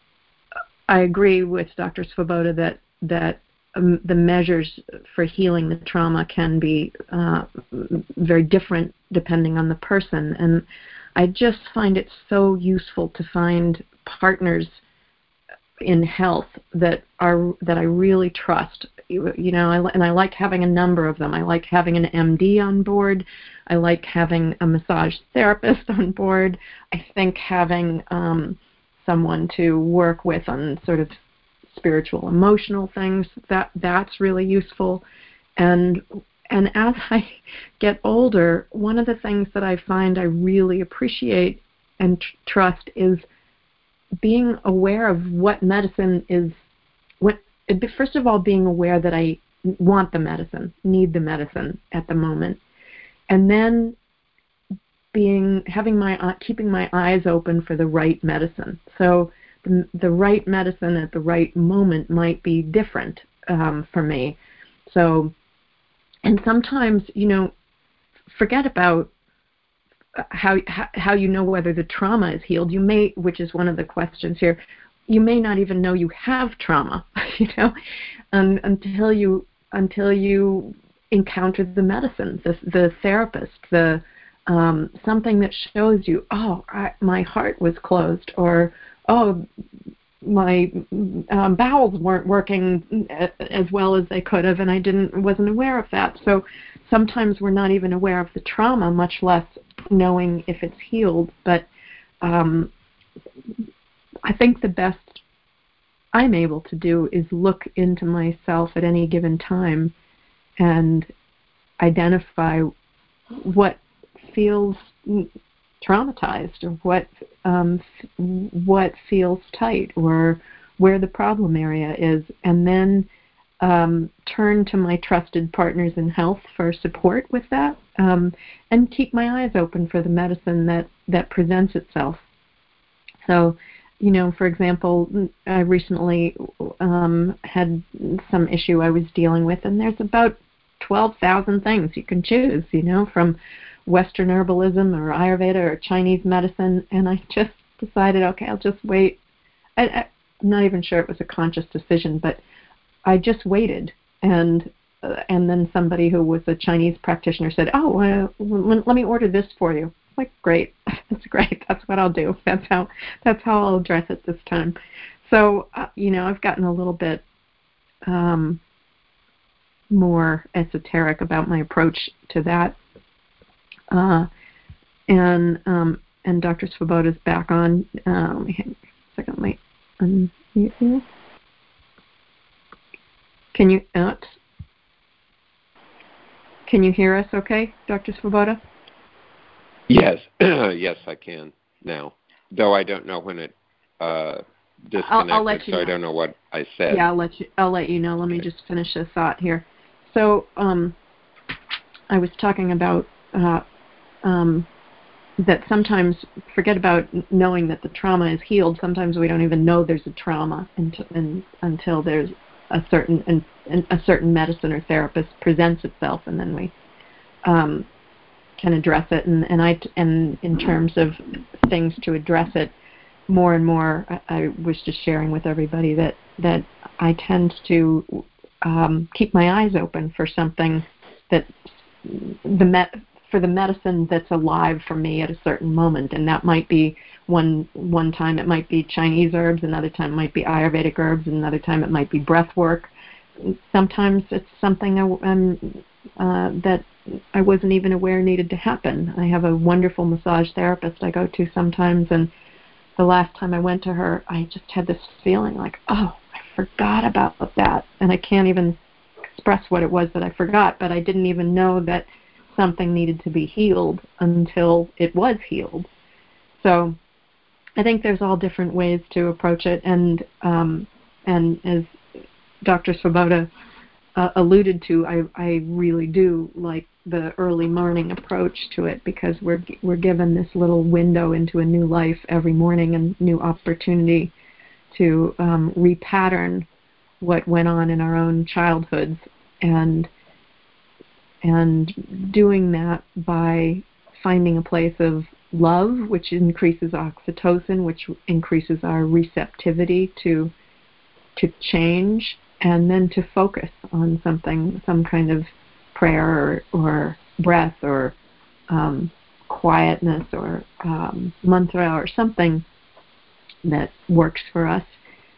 Speaker 1: I agree with Doctor Svoboda that that um, the measures for healing the trauma can be uh, very different depending on the person, and I just find it so useful to find partners in health that are that I really trust. You, you know, I, and I like having a number of them. I like having an M D on board. I like having a massage therapist on board. I think having um, someone to work with on sort of spiritual, emotional things, that that's really useful. And and as I get older, one of the things that I find I really appreciate and tr- trust is being aware of what medicine is. What first of all, being aware that I want the medicine, need the medicine at the moment, and then being having my uh, keeping my eyes open for the right medicine. So the, the right medicine at the right moment might be different um, for me. So, and sometimes, you know, forget about how how you know whether the trauma is healed. You may, which is one of the questions here, you may not even know you have trauma, you know, um, until you until you encounter the medicine, the the therapist, the um, something that shows you, oh, I, my heart was closed, or oh, my um, bowels weren't working as well as they could have, and I didn't wasn't aware of that. So sometimes we're not even aware of the trauma, much less knowing if it's healed. But um, I think the best I'm able to do is look into myself at any given time and identify what feels traumatized, or what um, what feels tight, or where the problem area is, and then um, turn to my trusted partners in health for support with that, um, and keep my eyes open for the medicine that, that presents itself. So, you know, for example, I recently um, had some issue I was dealing with, and there's about twelve thousand things you can choose, you know, from Western herbalism or Ayurveda or Chinese medicine, and I just decided, okay, I'll just wait. I, I, I'm not even sure it was a conscious decision, but I just waited, and uh, and then somebody who was a Chinese practitioner said, oh, uh, let me order this for you. Like, great, that's great, that's what I'll do. That's how that's how I'll address it this time. So, uh, you know, I've gotten a little bit um, more esoteric about my approach to that. Uh, and um, and Doctor Svoboda's back on. Uh, let me hang a second. Let me unmute you. Can you uh, can you hear us? Okay, Doctor Svoboda.
Speaker 2: Yes, yes, I can now. Though I don't know when it uh, disconnected,
Speaker 1: I'll, I'll let you
Speaker 2: so
Speaker 1: know.
Speaker 2: I don't know what I said.
Speaker 1: Yeah, I'll let you. I'll let you know. Let
Speaker 2: okay.
Speaker 1: me just finish a thought here. So, um, I was talking about uh, um, that sometimes forget about knowing that the trauma is healed. Sometimes we don't even know there's a trauma until, in, until there's a certain and a certain medicine or therapist presents itself, and then we um, can address it. And, and I and in terms of things to address it, more and more, I, I was just sharing with everybody that that I tend to um, keep my eyes open for something that the met for the medicine that's alive for me at a certain moment, and that might be one one time it might be Chinese herbs, another time it might be Ayurvedic herbs, another time it might be breath work. Sometimes it's something I, um, uh, that I wasn't even aware needed to happen. I have a wonderful massage therapist I go to sometimes, and the last time I went to her, I just had this feeling like, oh, I forgot about that, and I can't even express what it was that I forgot, but I didn't even know that something needed to be healed until it was healed. So I think there's all different ways to approach it, and um, and as Doctor Svoboda uh, alluded to, I, I really do like the early morning approach to it, because we're we're given this little window into a new life every morning and new opportunity to um, repattern what went on in our own childhoods, and and doing that by finding a place of love, which increases oxytocin, which increases our receptivity to to change, and then to focus on something, some kind of prayer or, or breath or um, quietness or um, mantra or something that works for us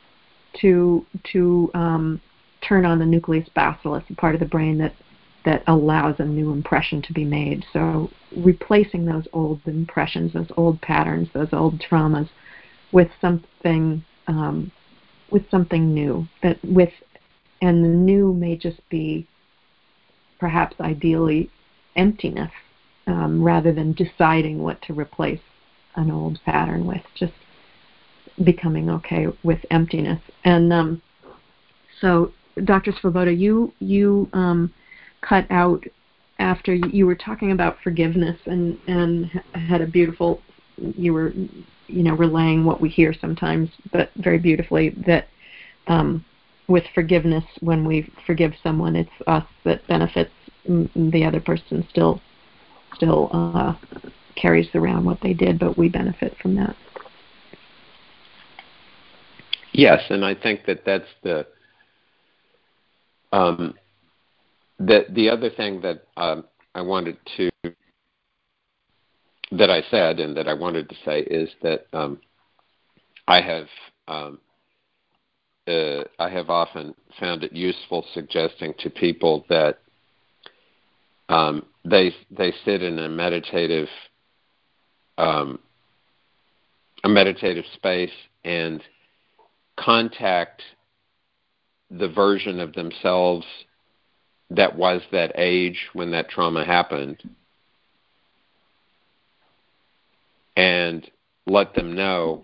Speaker 1: to to um, turn on the nucleus basalis, a part of the brain that that allows a new impression to be made. So replacing those old impressions, those old patterns, those old traumas with something um, with something new. That with and the new may just be perhaps ideally emptiness, um, rather than deciding what to replace an old pattern with. Just becoming okay with emptiness. And um, so, Doctor Svoboda, you you um, cut out after you were talking about forgiveness, and and had a beautiful, you were you know relaying what we hear sometimes, but very beautifully, that um, with forgiveness, when we forgive someone, it's us that benefits. The other person still still uh, carries around what they did, but we benefit from that.
Speaker 2: Yes, and I think that that's the um, the the other thing that um, I wanted to that I said and that I wanted to say is that um, I have um, uh, I have often found it useful suggesting to people that um, they they sit in a meditative um, a meditative space and contact the version of themselves that was that age when that trauma happened, and let them know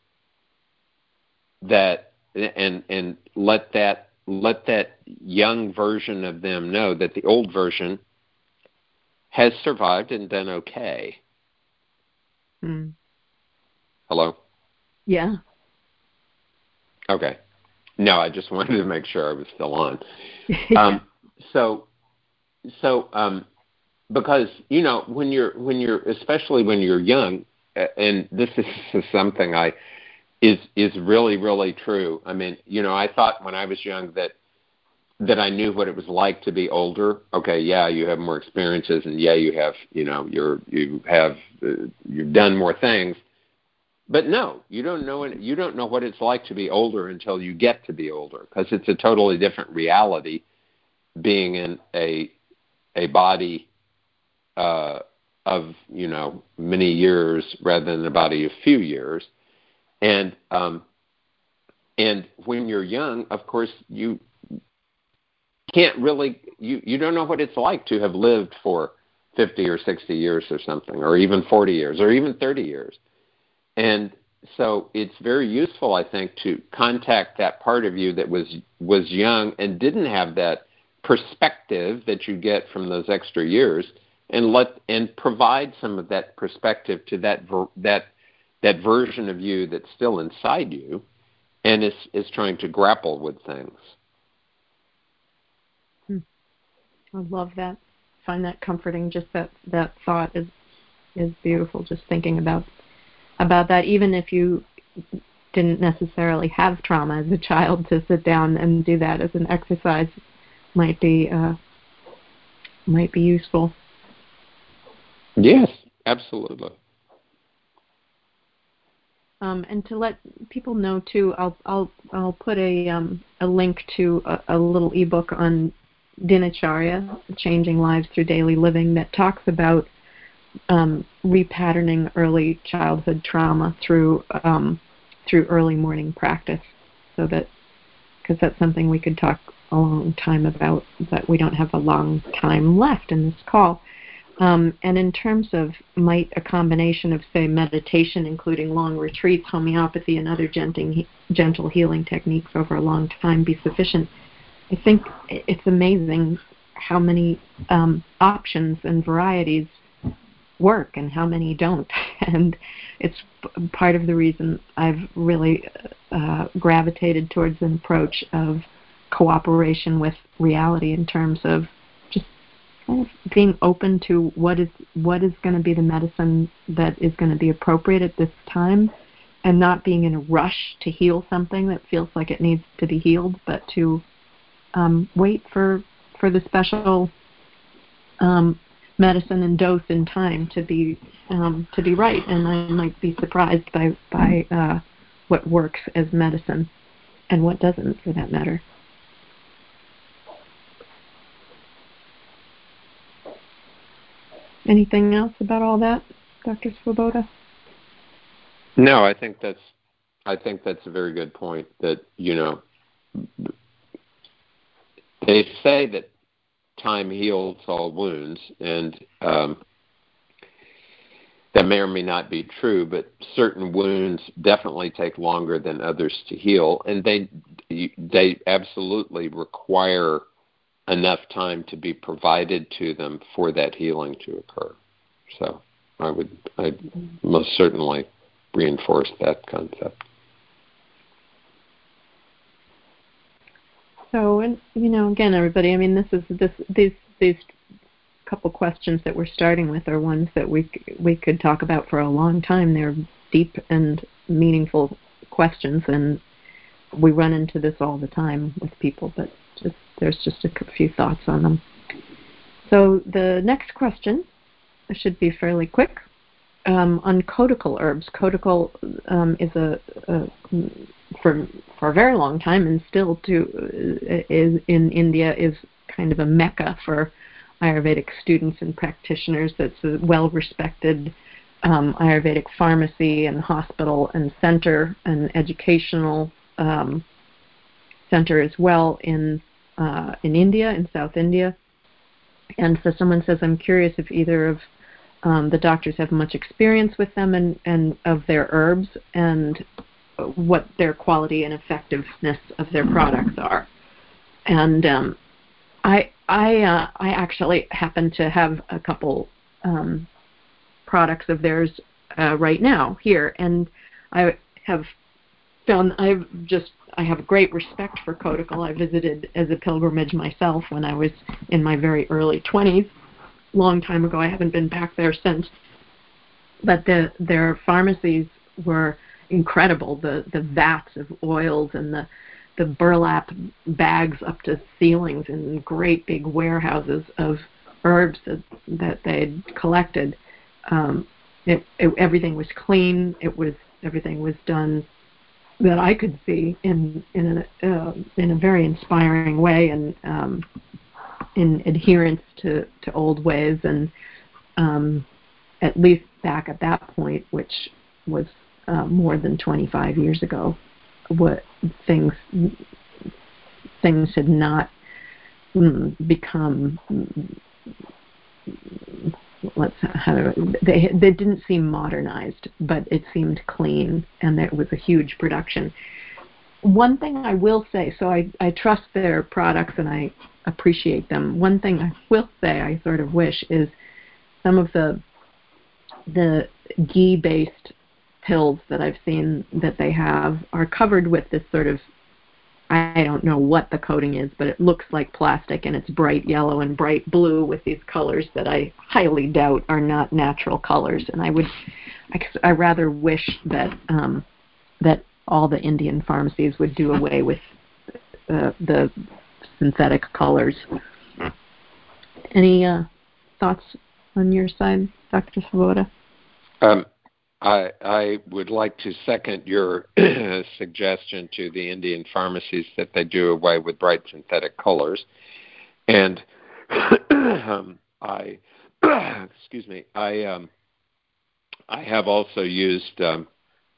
Speaker 2: that, and and let that let that young version of them know that the old version has survived and done okay.
Speaker 1: Mm.
Speaker 2: Hello?
Speaker 1: Yeah.
Speaker 2: Okay. No, I just wanted to make sure I was still on.
Speaker 1: yeah.
Speaker 2: Um, so, so um, because you know when you're when you're especially when you're young, and this is something I is is really really true. I mean, you know, I thought when I was young that that I knew what it was like to be older. Okay, yeah, you have more experiences, and yeah, you have you know you're you have uh, you've done more things. But no, you don't know it. You don't know what it's like to be older until you get to be older, because it's a totally different reality being in a a body uh, of you know many years rather than a body of few years. And um, and when you're young, of course, you can't really you you don't know what it's like to have lived for fifty or sixty years or something, or even forty years, or even thirty years. And so it's very useful, I think, to contact that part of you that was was young and didn't have that perspective that you get from those extra years, and let and provide some of that perspective to that ver, that that version of you that's still inside you, and is is trying to grapple with things.
Speaker 1: I love that. Find that comforting. Just that that thought is is beautiful. Just thinking about about that, even if you didn't necessarily have trauma as a child, to sit down and do that as an exercise might be uh, might be useful.
Speaker 2: Yes, absolutely.
Speaker 1: Um, and to let people know too, I'll I'll I'll put a um, a link to a, a little ebook on Dinacharya, Changing Lives Through Daily Living, that talks about um, repatterning early childhood trauma through um, through early morning practice. So that, because that's something we could talk a long time about, but we don't have a long time left in this call. Um, and in terms of, might a combination of, say, meditation, including long retreats, homeopathy, and other gentle, gentle healing techniques over a long time be sufficient? I think it's amazing how many um, options and varieties work and how many don't. And it's part of the reason I've really uh, gravitated towards an approach of cooperation with reality in terms of just kind of being open to what is what is going to be the medicine that is going to be appropriate at this time, and not being in a rush to heal something that feels like it needs to be healed, but to um, wait for for the special um, medicine and dose and time to be um, to be right. And I might be surprised by by uh, what works as medicine and what doesn't, for that matter. Anything else about all that, Doctor Svoboda?
Speaker 2: No, I think that's I think that's a very good point. That, you know, they say that time heals all wounds, and um, that may or may not be true. But certain wounds definitely take longer than others to heal, and they they absolutely require enough time to be provided to them for that healing to occur. So I would I most certainly reinforce that concept.
Speaker 1: So, and you know, again, everybody, I mean, this is this these these couple questions that we're starting with are ones that we we could talk about for a long time. They're deep and meaningful questions, and we run into this all the time with people, but just there's just a few thoughts on them. So the next question should be fairly quick. Um, on codical herbs. Codical um, is a, a for for a very long time, and still to is in India, is kind of a mecca for Ayurvedic students and practitioners. It's a well-respected um, Ayurvedic pharmacy and hospital and center and educational um, center as well in uh, in India, in South India. And so someone says, I'm curious if either of Um, the doctors have much experience with them and, and of their herbs, and what their quality and effectiveness of their products are. And um, I I uh, I actually happen to have a couple um, products of theirs uh, right now here, and I have found I've just I have great respect for Codical. I visited as a pilgrimage myself when I was in my very early twenties. Long time ago. I haven't been back there since. But the, their pharmacies were incredible. The the vats of oils and the the burlap bags up to ceilings in great big warehouses of herbs that, that they'd collected. Um, it, it, everything was clean. It was everything was done that I could see in in a uh, in a very inspiring way, and um, in adherence to, to old ways, and um, at least back at that point, which was uh, more than twenty-five years ago, what things things had not mm, become mm, let's how do, they they didn't seem modernized, but it seemed clean, and there was a huge production. One thing I will say, so I, I trust their products and I appreciate them. One thing I will say I sort of wish is some of the the ghee-based pills that I've seen that they have are covered with this sort of, I don't know what the coating is, but it looks like plastic, and it's bright yellow and bright blue with these colors that I highly doubt are not natural colors. And I would, I, I rather wish that um, that all the Indian pharmacies would do away with uh, the synthetic colors. Any uh, thoughts on your side, Doctor Svoboda?
Speaker 2: Um, I, I would like to second your suggestion to the Indian pharmacies that they do away with bright synthetic colors. And um, I, excuse me, I um, I have also used um,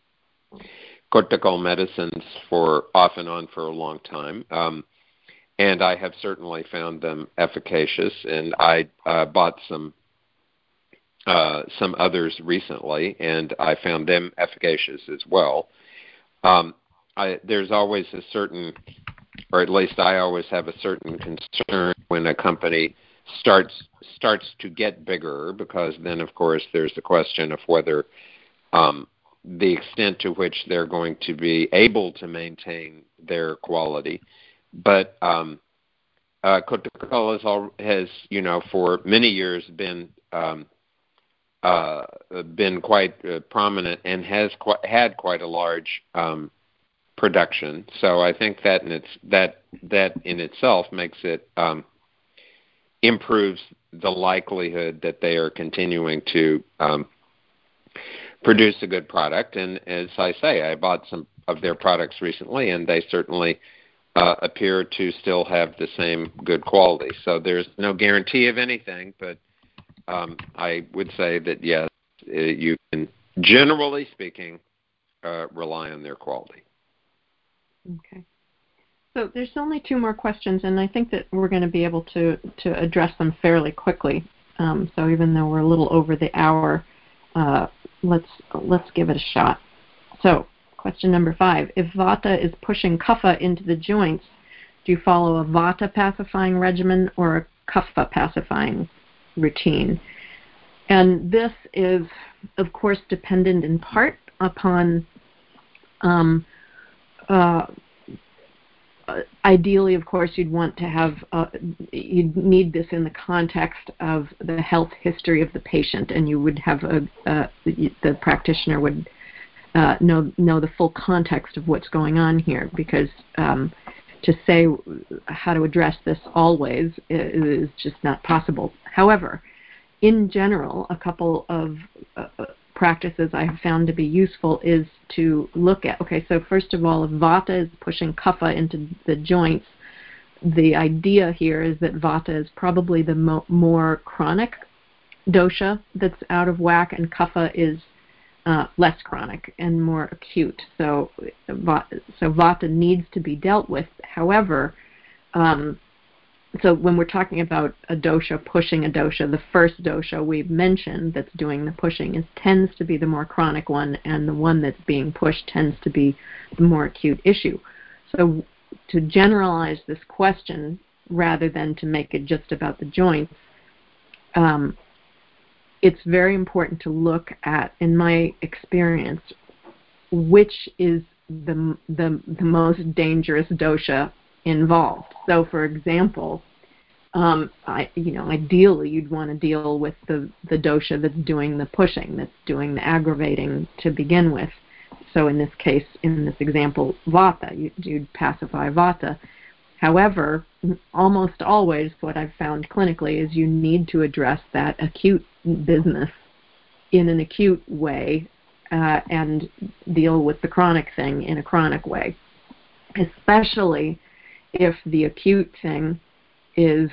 Speaker 2: cortical medicines for off and on for a long time, um, and I have certainly found them efficacious. And I uh, bought some. Uh, some others recently, and I found them efficacious as well. Um, I, there's always a certain, or at least I always have a certain concern when a company starts starts to get bigger, because then, of course, there's the question of whether um, the extent to which they're going to be able to maintain their quality. But um, uh, Coca-Cola has, all, has, you know, for many years been um, Uh, been quite uh, prominent and has qu- had quite a large um, production. So I think that in its that that in itself makes it um, improves the likelihood that they are continuing to um, produce a good product. And as I say, I bought some of their products recently, and they certainly uh, appear to still have the same good quality. So there's no guarantee of anything, but Um, I would say that, yes, you can, generally speaking, uh, rely on their quality.
Speaker 1: Okay. So there's only two more questions, and I think that we're going to be able to, to address them fairly quickly. Um, so even though we're a little over the hour, uh, let's let's give it a shot. So question number five. If Vata is pushing Kapha into the joints, do you follow a Vata pacifying regimen or a Kapha pacifying routine? And this is, of course, dependent in part upon um, uh, ideally, of course, you'd want to have uh, you'd need this in the context of the health history of the patient, and you would have a, uh, the practitioner would uh, know know the full context of what's going on here, because um, to say how to address this always is just not possible. However, in general, a couple of uh, practices I have found to be useful is to look at, okay, so first of all, if Vata is pushing Kapha into the joints, the idea here is that Vata is probably the mo- more chronic dosha that's out of whack, and Kapha is uh, less chronic and more acute. So, so Vata needs to be dealt with. However, um, so when we're talking about a dosha pushing a dosha, the first dosha we've mentioned that's doing the pushing is tends to be the more chronic one, and the one that's being pushed tends to be the more acute issue. So to generalize this question rather than to make it just about the joints, um, it's very important to look at, in my experience, which is the, the, the most dangerous dosha involved. So, for example, um, I, you know, ideally you'd want to deal with the, the dosha that's doing the pushing, that's doing the aggravating to begin with. So in this case, in this example, Vata, you, you'd pacify Vata. However, almost always what I've found clinically is you need to address that acute business in an acute way uh, and deal with the chronic thing in a chronic way, especially if the acute thing is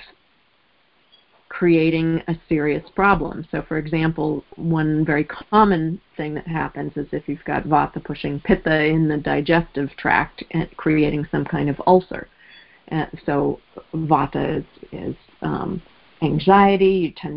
Speaker 1: creating a serious problem. So, for example, one very common thing that happens is if you've got Vata pushing Pitta in the digestive tract and creating some kind of ulcer. Uh, so Vata is, is um, anxiety. You tend to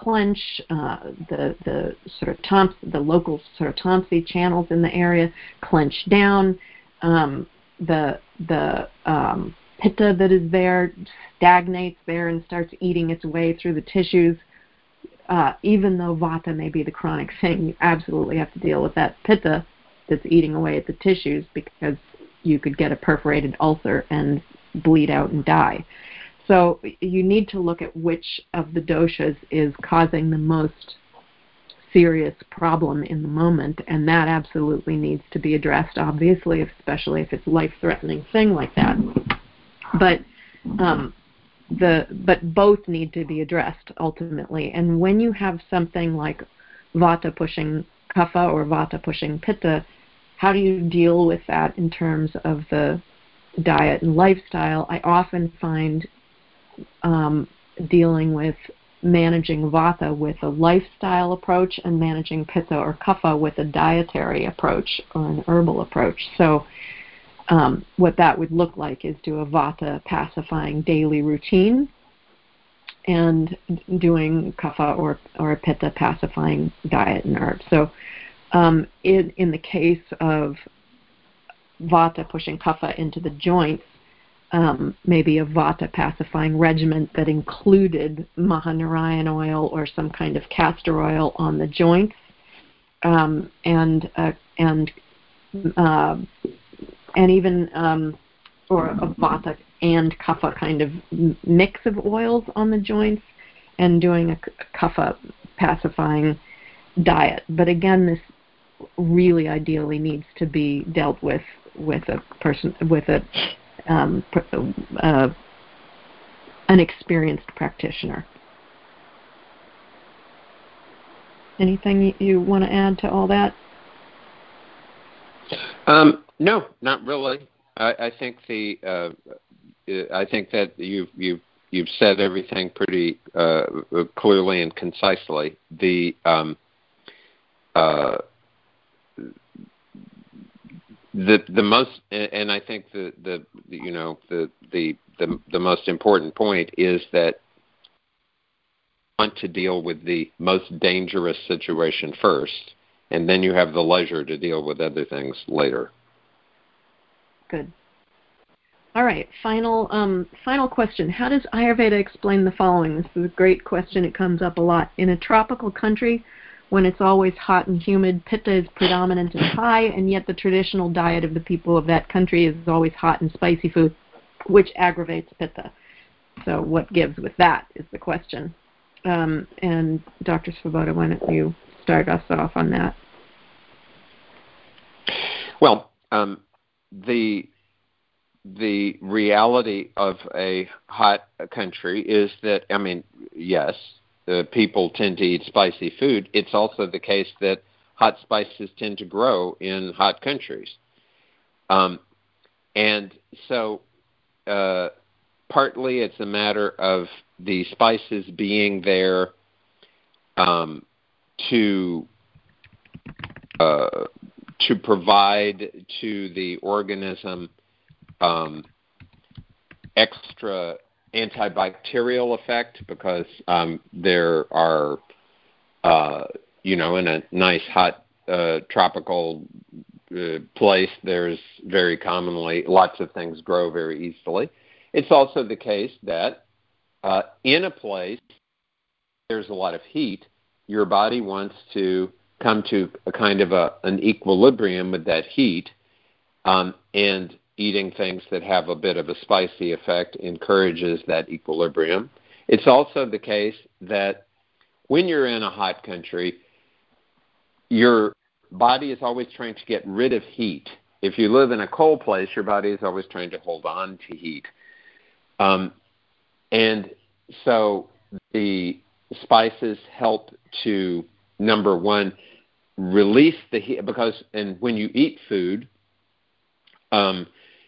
Speaker 1: clench. Uh, the the sort of Thoms, the local sort of Thompson channels in the area clench down. Um, the the um, pitta that is there stagnates there and starts eating its way through the tissues. Uh, even though vata may be the chronic thing, you absolutely have to deal with that pitta that's eating away at the tissues, because you could get a perforated ulcer and bleed out and die. So you need to look at which of the doshas is causing the most serious problem in the moment, and that absolutely needs to be addressed, obviously, especially if it's a life-threatening thing like that. But um, the but both need to be addressed ultimately. And when you have something like vata pushing kapha or vata pushing pitta, how do you deal with that in terms of the diet and lifestyle? I often find um, dealing with managing vata with a lifestyle approach and managing pitta or kapha with a dietary approach or an herbal approach. So um, what that would look like is do a vata pacifying daily routine and doing kapha or, or a pitta pacifying diet and herbs. So um, in, in the case of vata pushing kapha into the joints, um, maybe a vata pacifying regimen that included Mahanarayan oil or some kind of castor oil on the joints, um, and uh, and uh, and even um, or a vata and kapha kind of mix of oils on the joints, and doing a kapha pacifying diet. But again, this really ideally needs to be dealt with with a person with a um, uh, an experienced practitioner. Anything you, you want to add to all that?
Speaker 2: Um, no, not really. I, I think the uh, I think that you've you've you've said everything pretty uh, clearly and concisely. The um, uh, The the most, and I think the, the you know the, the the the most important point is that you want to deal with the most dangerous situation first, and then you have the leisure to deal with other things later.
Speaker 1: Good. All right. Final um, final question. How does Ayurveda explain the following? This is a great question. It comes up a lot. In a tropical country, when it's always hot and humid, pitta is predominant and high, and yet the traditional diet of the people of that country is always hot and spicy food, which aggravates pitta. So what gives with that is the question. Um, and Doctor Svoboda, why don't you start us off on that?
Speaker 2: Well, um, the the reality of a hot country is that, I mean, yes, the people tend to eat spicy food. It's also the case that hot spices tend to grow in hot countries. Um, and so uh, partly it's a matter of the spices being there um, to uh, to provide to the organism um, extra antibacterial effect, because um, there are, uh, you know, in a nice hot uh, tropical uh, place, there's very commonly lots of things grow very easily. It's also the case that uh, in a place there's a lot of heat, your body wants to come to a kind of a, an equilibrium with that heat, um, and eating things that have a bit of a spicy effect encourages that equilibrium. It's also the case that when you're in a hot country, your body is always trying to get rid of heat. If you live in a cold place, your body is always trying to hold on to heat. Um, and so the spices help to, number one, release the heat, because and when you eat food, um,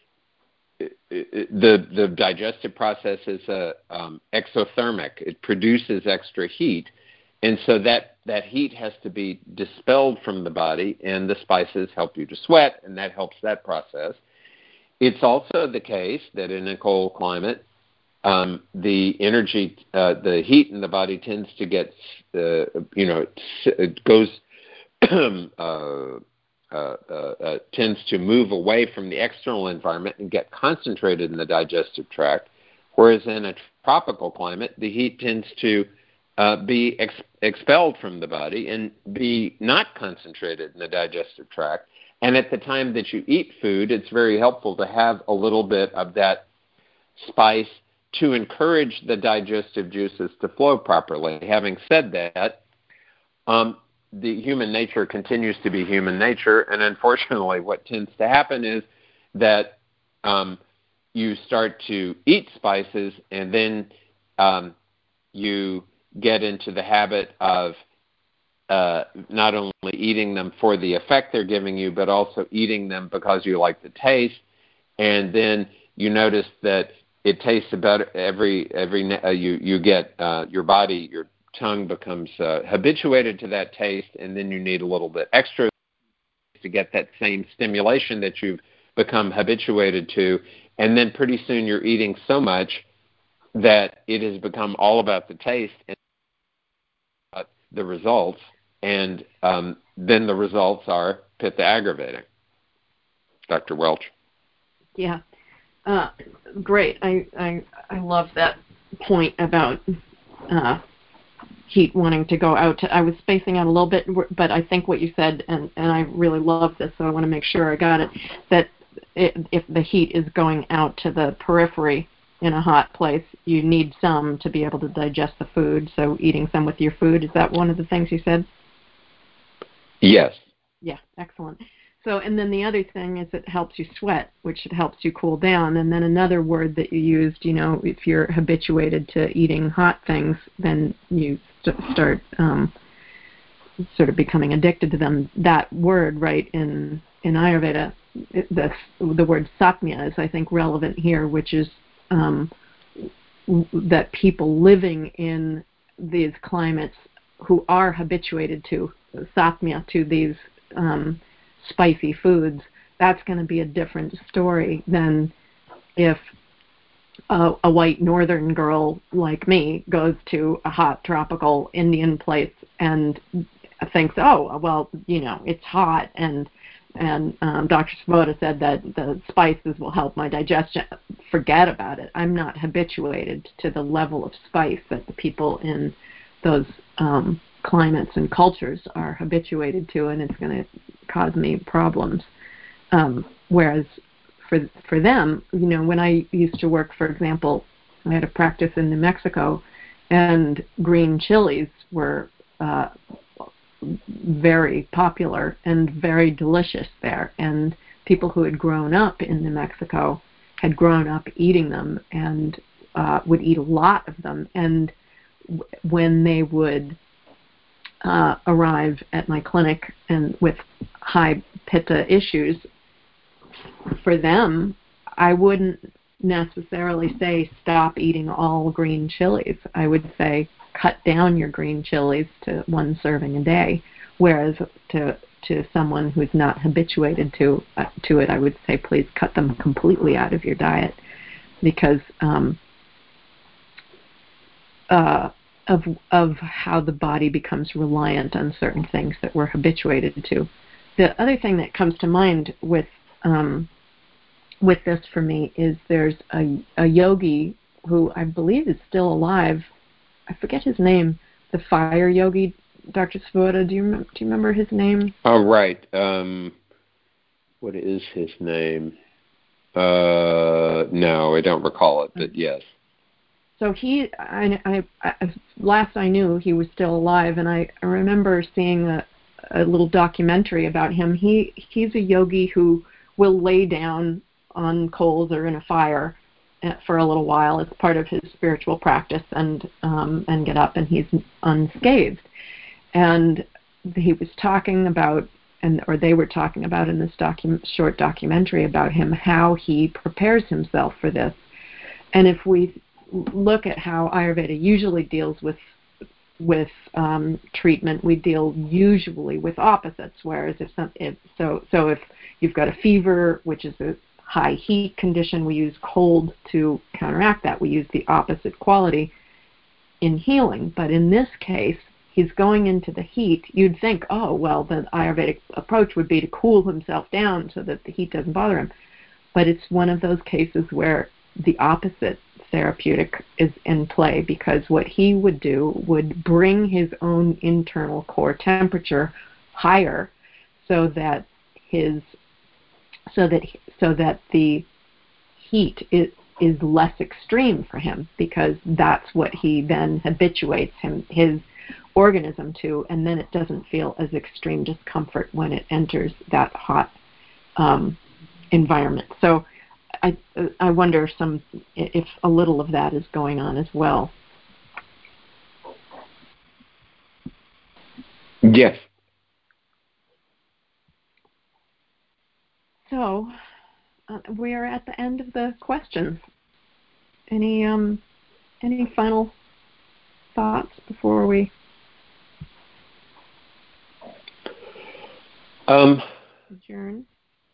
Speaker 2: the the digestive process is uh, um, exothermic. It produces extra heat, and so that, that heat has to be dispelled from the body, and the spices help you to sweat, and that helps that process. It's also the case that in a cold climate, um, the energy, uh, the heat in the body tends to get, uh, you know, it goes, uh, uh, uh, uh, tends to move away from the external environment and get concentrated in the digestive tract, whereas in a tropical climate, the heat tends to uh, be ex- expelled from the body and be not concentrated in the digestive tract. And at the time that you eat food, it's very helpful to have a little bit of that spice to encourage the digestive juices to flow properly. Having said that, um, the human nature continues to be human nature, and unfortunately what tends to happen is that um, you start to eat spices, and then um, you get into the habit of uh, not only eating them for the effect they're giving you, but also eating them because you like the taste, and then you notice that it tastes better every every uh, you you get uh, your body your tongue becomes uh, habituated to that taste, and then you need a little bit extra to get that same stimulation that you've become habituated to, and then pretty soon you're eating so much that it has become all about the taste and uh, the results, and um, then the results are pitta aggravating. Doctor Welch.
Speaker 1: Yeah. Uh, great. I, I I love that point about uh, heat wanting to go out. To, I was spacing out a little bit, but I think what you said, and, and I really love this, so I want to make sure I got it, that it, if the heat is going out to the periphery in a hot place, you need some to be able to digest the food, so eating some with your food, is that one of the things you said?
Speaker 2: Yes.
Speaker 1: Yeah, excellent. So, and then the other thing is it helps you sweat, which it helps you cool down. And then another word that you used, you know, if you're habituated to eating hot things, then you st- start um, sort of becoming addicted to them. That word, right, in, in Ayurveda, it, the, the word satmya is, I think, relevant here, which is um, w- that people living in these climates who are habituated to satmya, to these um, spicy foods, that's going to be a different story than if a, a white northern girl like me goes to a hot tropical Indian place and thinks, oh, well, you know, it's hot, and and um, Doctor Svoboda said that the spices will help my digestion. Forget about it. I'm not habituated to the level of spice that the people in those um, climates and cultures are habituated to, and it's going to cause me problems. Um, whereas for for them, you know, when I used to work, for example, I had a practice in New Mexico, and green chilies were uh, very popular and very delicious there. And people who had grown up in New Mexico had grown up eating them and uh, would eat a lot of them. And w- when they would Uh, arrive at my clinic and with high pitta issues, for them, I wouldn't necessarily say stop eating all green chilies. I would say cut down your green chilies to one serving a day, whereas to to someone who's not habituated to uh, to it, I would say please cut them completely out of your diet, because um, uh, of of how the body becomes reliant on certain things that we're habituated to. The other thing that comes to mind with um, with this for me is there's a, a yogi who I believe is still alive. I forget his name. The fire yogi, Doctor Svoboda. Do you remember, do you remember his name?
Speaker 2: Oh, right. Um, what is his name? Uh, no, I don't recall it, but yes.
Speaker 1: So he, I, I, I, last I knew, he was still alive, and I, I remember seeing a, a little documentary about him. He he's a yogi who will lay down on coals or in a fire for a little while as part of his spiritual practice, and um, and get up, and he's unscathed. And he was talking about, and or they were talking about in this docu- short documentary about him, how he prepares himself for this. And if we look at how Ayurveda usually deals with with um, treatment, we deal usually with opposites. Whereas if, some, if so, so if you've got a fever, which is a high heat condition. We use cold to counteract that. We use the opposite quality in healing. But in this case, he's going into the heat. You'd think, oh, well, the Ayurvedic approach would be to cool himself down so that the heat doesn't bother him. But it's one of those cases where the opposite therapeutic is in play, because what he would do would bring his own internal core temperature higher, so that his so that so that the heat is is less extreme for him, because that's what he then habituates him his organism to, and then it doesn't feel as extreme discomfort when it enters that hot um, environment. So I I wonder some if a little of that is going on as well.
Speaker 2: Yes.
Speaker 1: So uh, we are at the end of the questions. Any um any final thoughts before we
Speaker 2: um
Speaker 1: adjourn?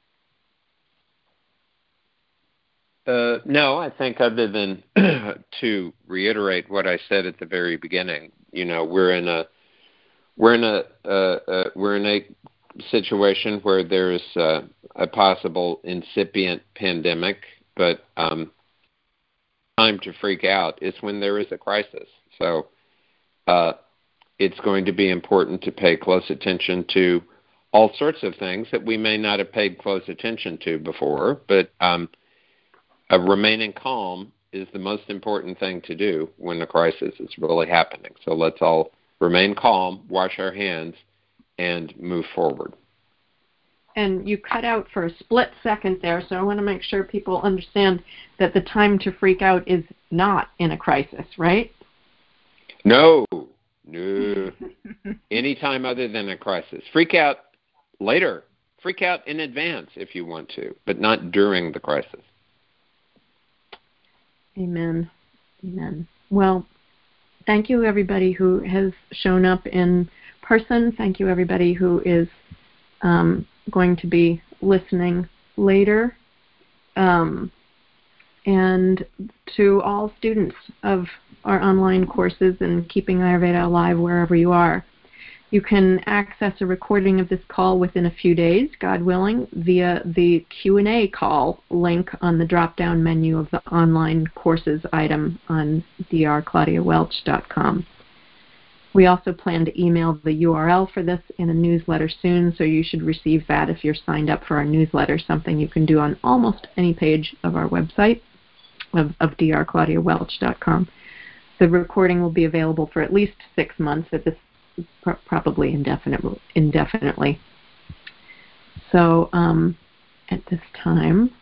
Speaker 2: Uh, no, I think other than to reiterate what I said at the very beginning, you know, we're in a we're in a uh, uh, we're in a situation where there's uh, a possible incipient pandemic, but um, time to freak out is when there is a crisis. So uh, it's going to be important to pay close attention to all sorts of things that we may not have paid close attention to before, but um, Uh, remaining calm is the most important thing to do when a crisis is really happening. So let's all remain calm, wash our hands, and move forward.
Speaker 1: And you cut out for a split second there, so I want to make sure people understand that the time to freak out is not in a crisis, right?
Speaker 2: No, no. Any time other than a crisis. Freak out later. Freak out in advance if you want to, but not during the crisis.
Speaker 1: Amen. Amen. Well, thank you, everybody who has shown up in person. Thank you, everybody who is um, going to be listening later. Um, and to all students of our online courses and Keeping Ayurveda Alive wherever you are. You can access a recording of this call within a few days, God willing, via the Q and A call link on the drop-down menu of the online courses item on d r claudia welch dot com. We also plan to email the U R L for this in a newsletter soon, so you should receive that if you're signed up for our newsletter, something you can do on almost any page of our website of, of d r claudia welch dot com. The recording will be available for at least six months at this probably indefinite, indefinitely. So um, at this time,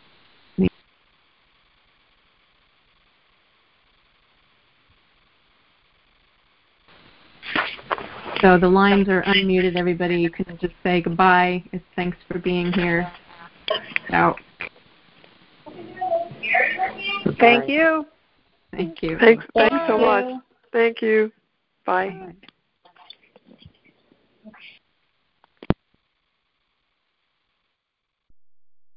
Speaker 1: so the lines are unmuted, everybody. You can just say goodbye. Thanks for being here. Out.
Speaker 3: Thank you.
Speaker 1: Thank you.
Speaker 3: Thanks, thanks so much. Thank you. Bye.
Speaker 1: Bye.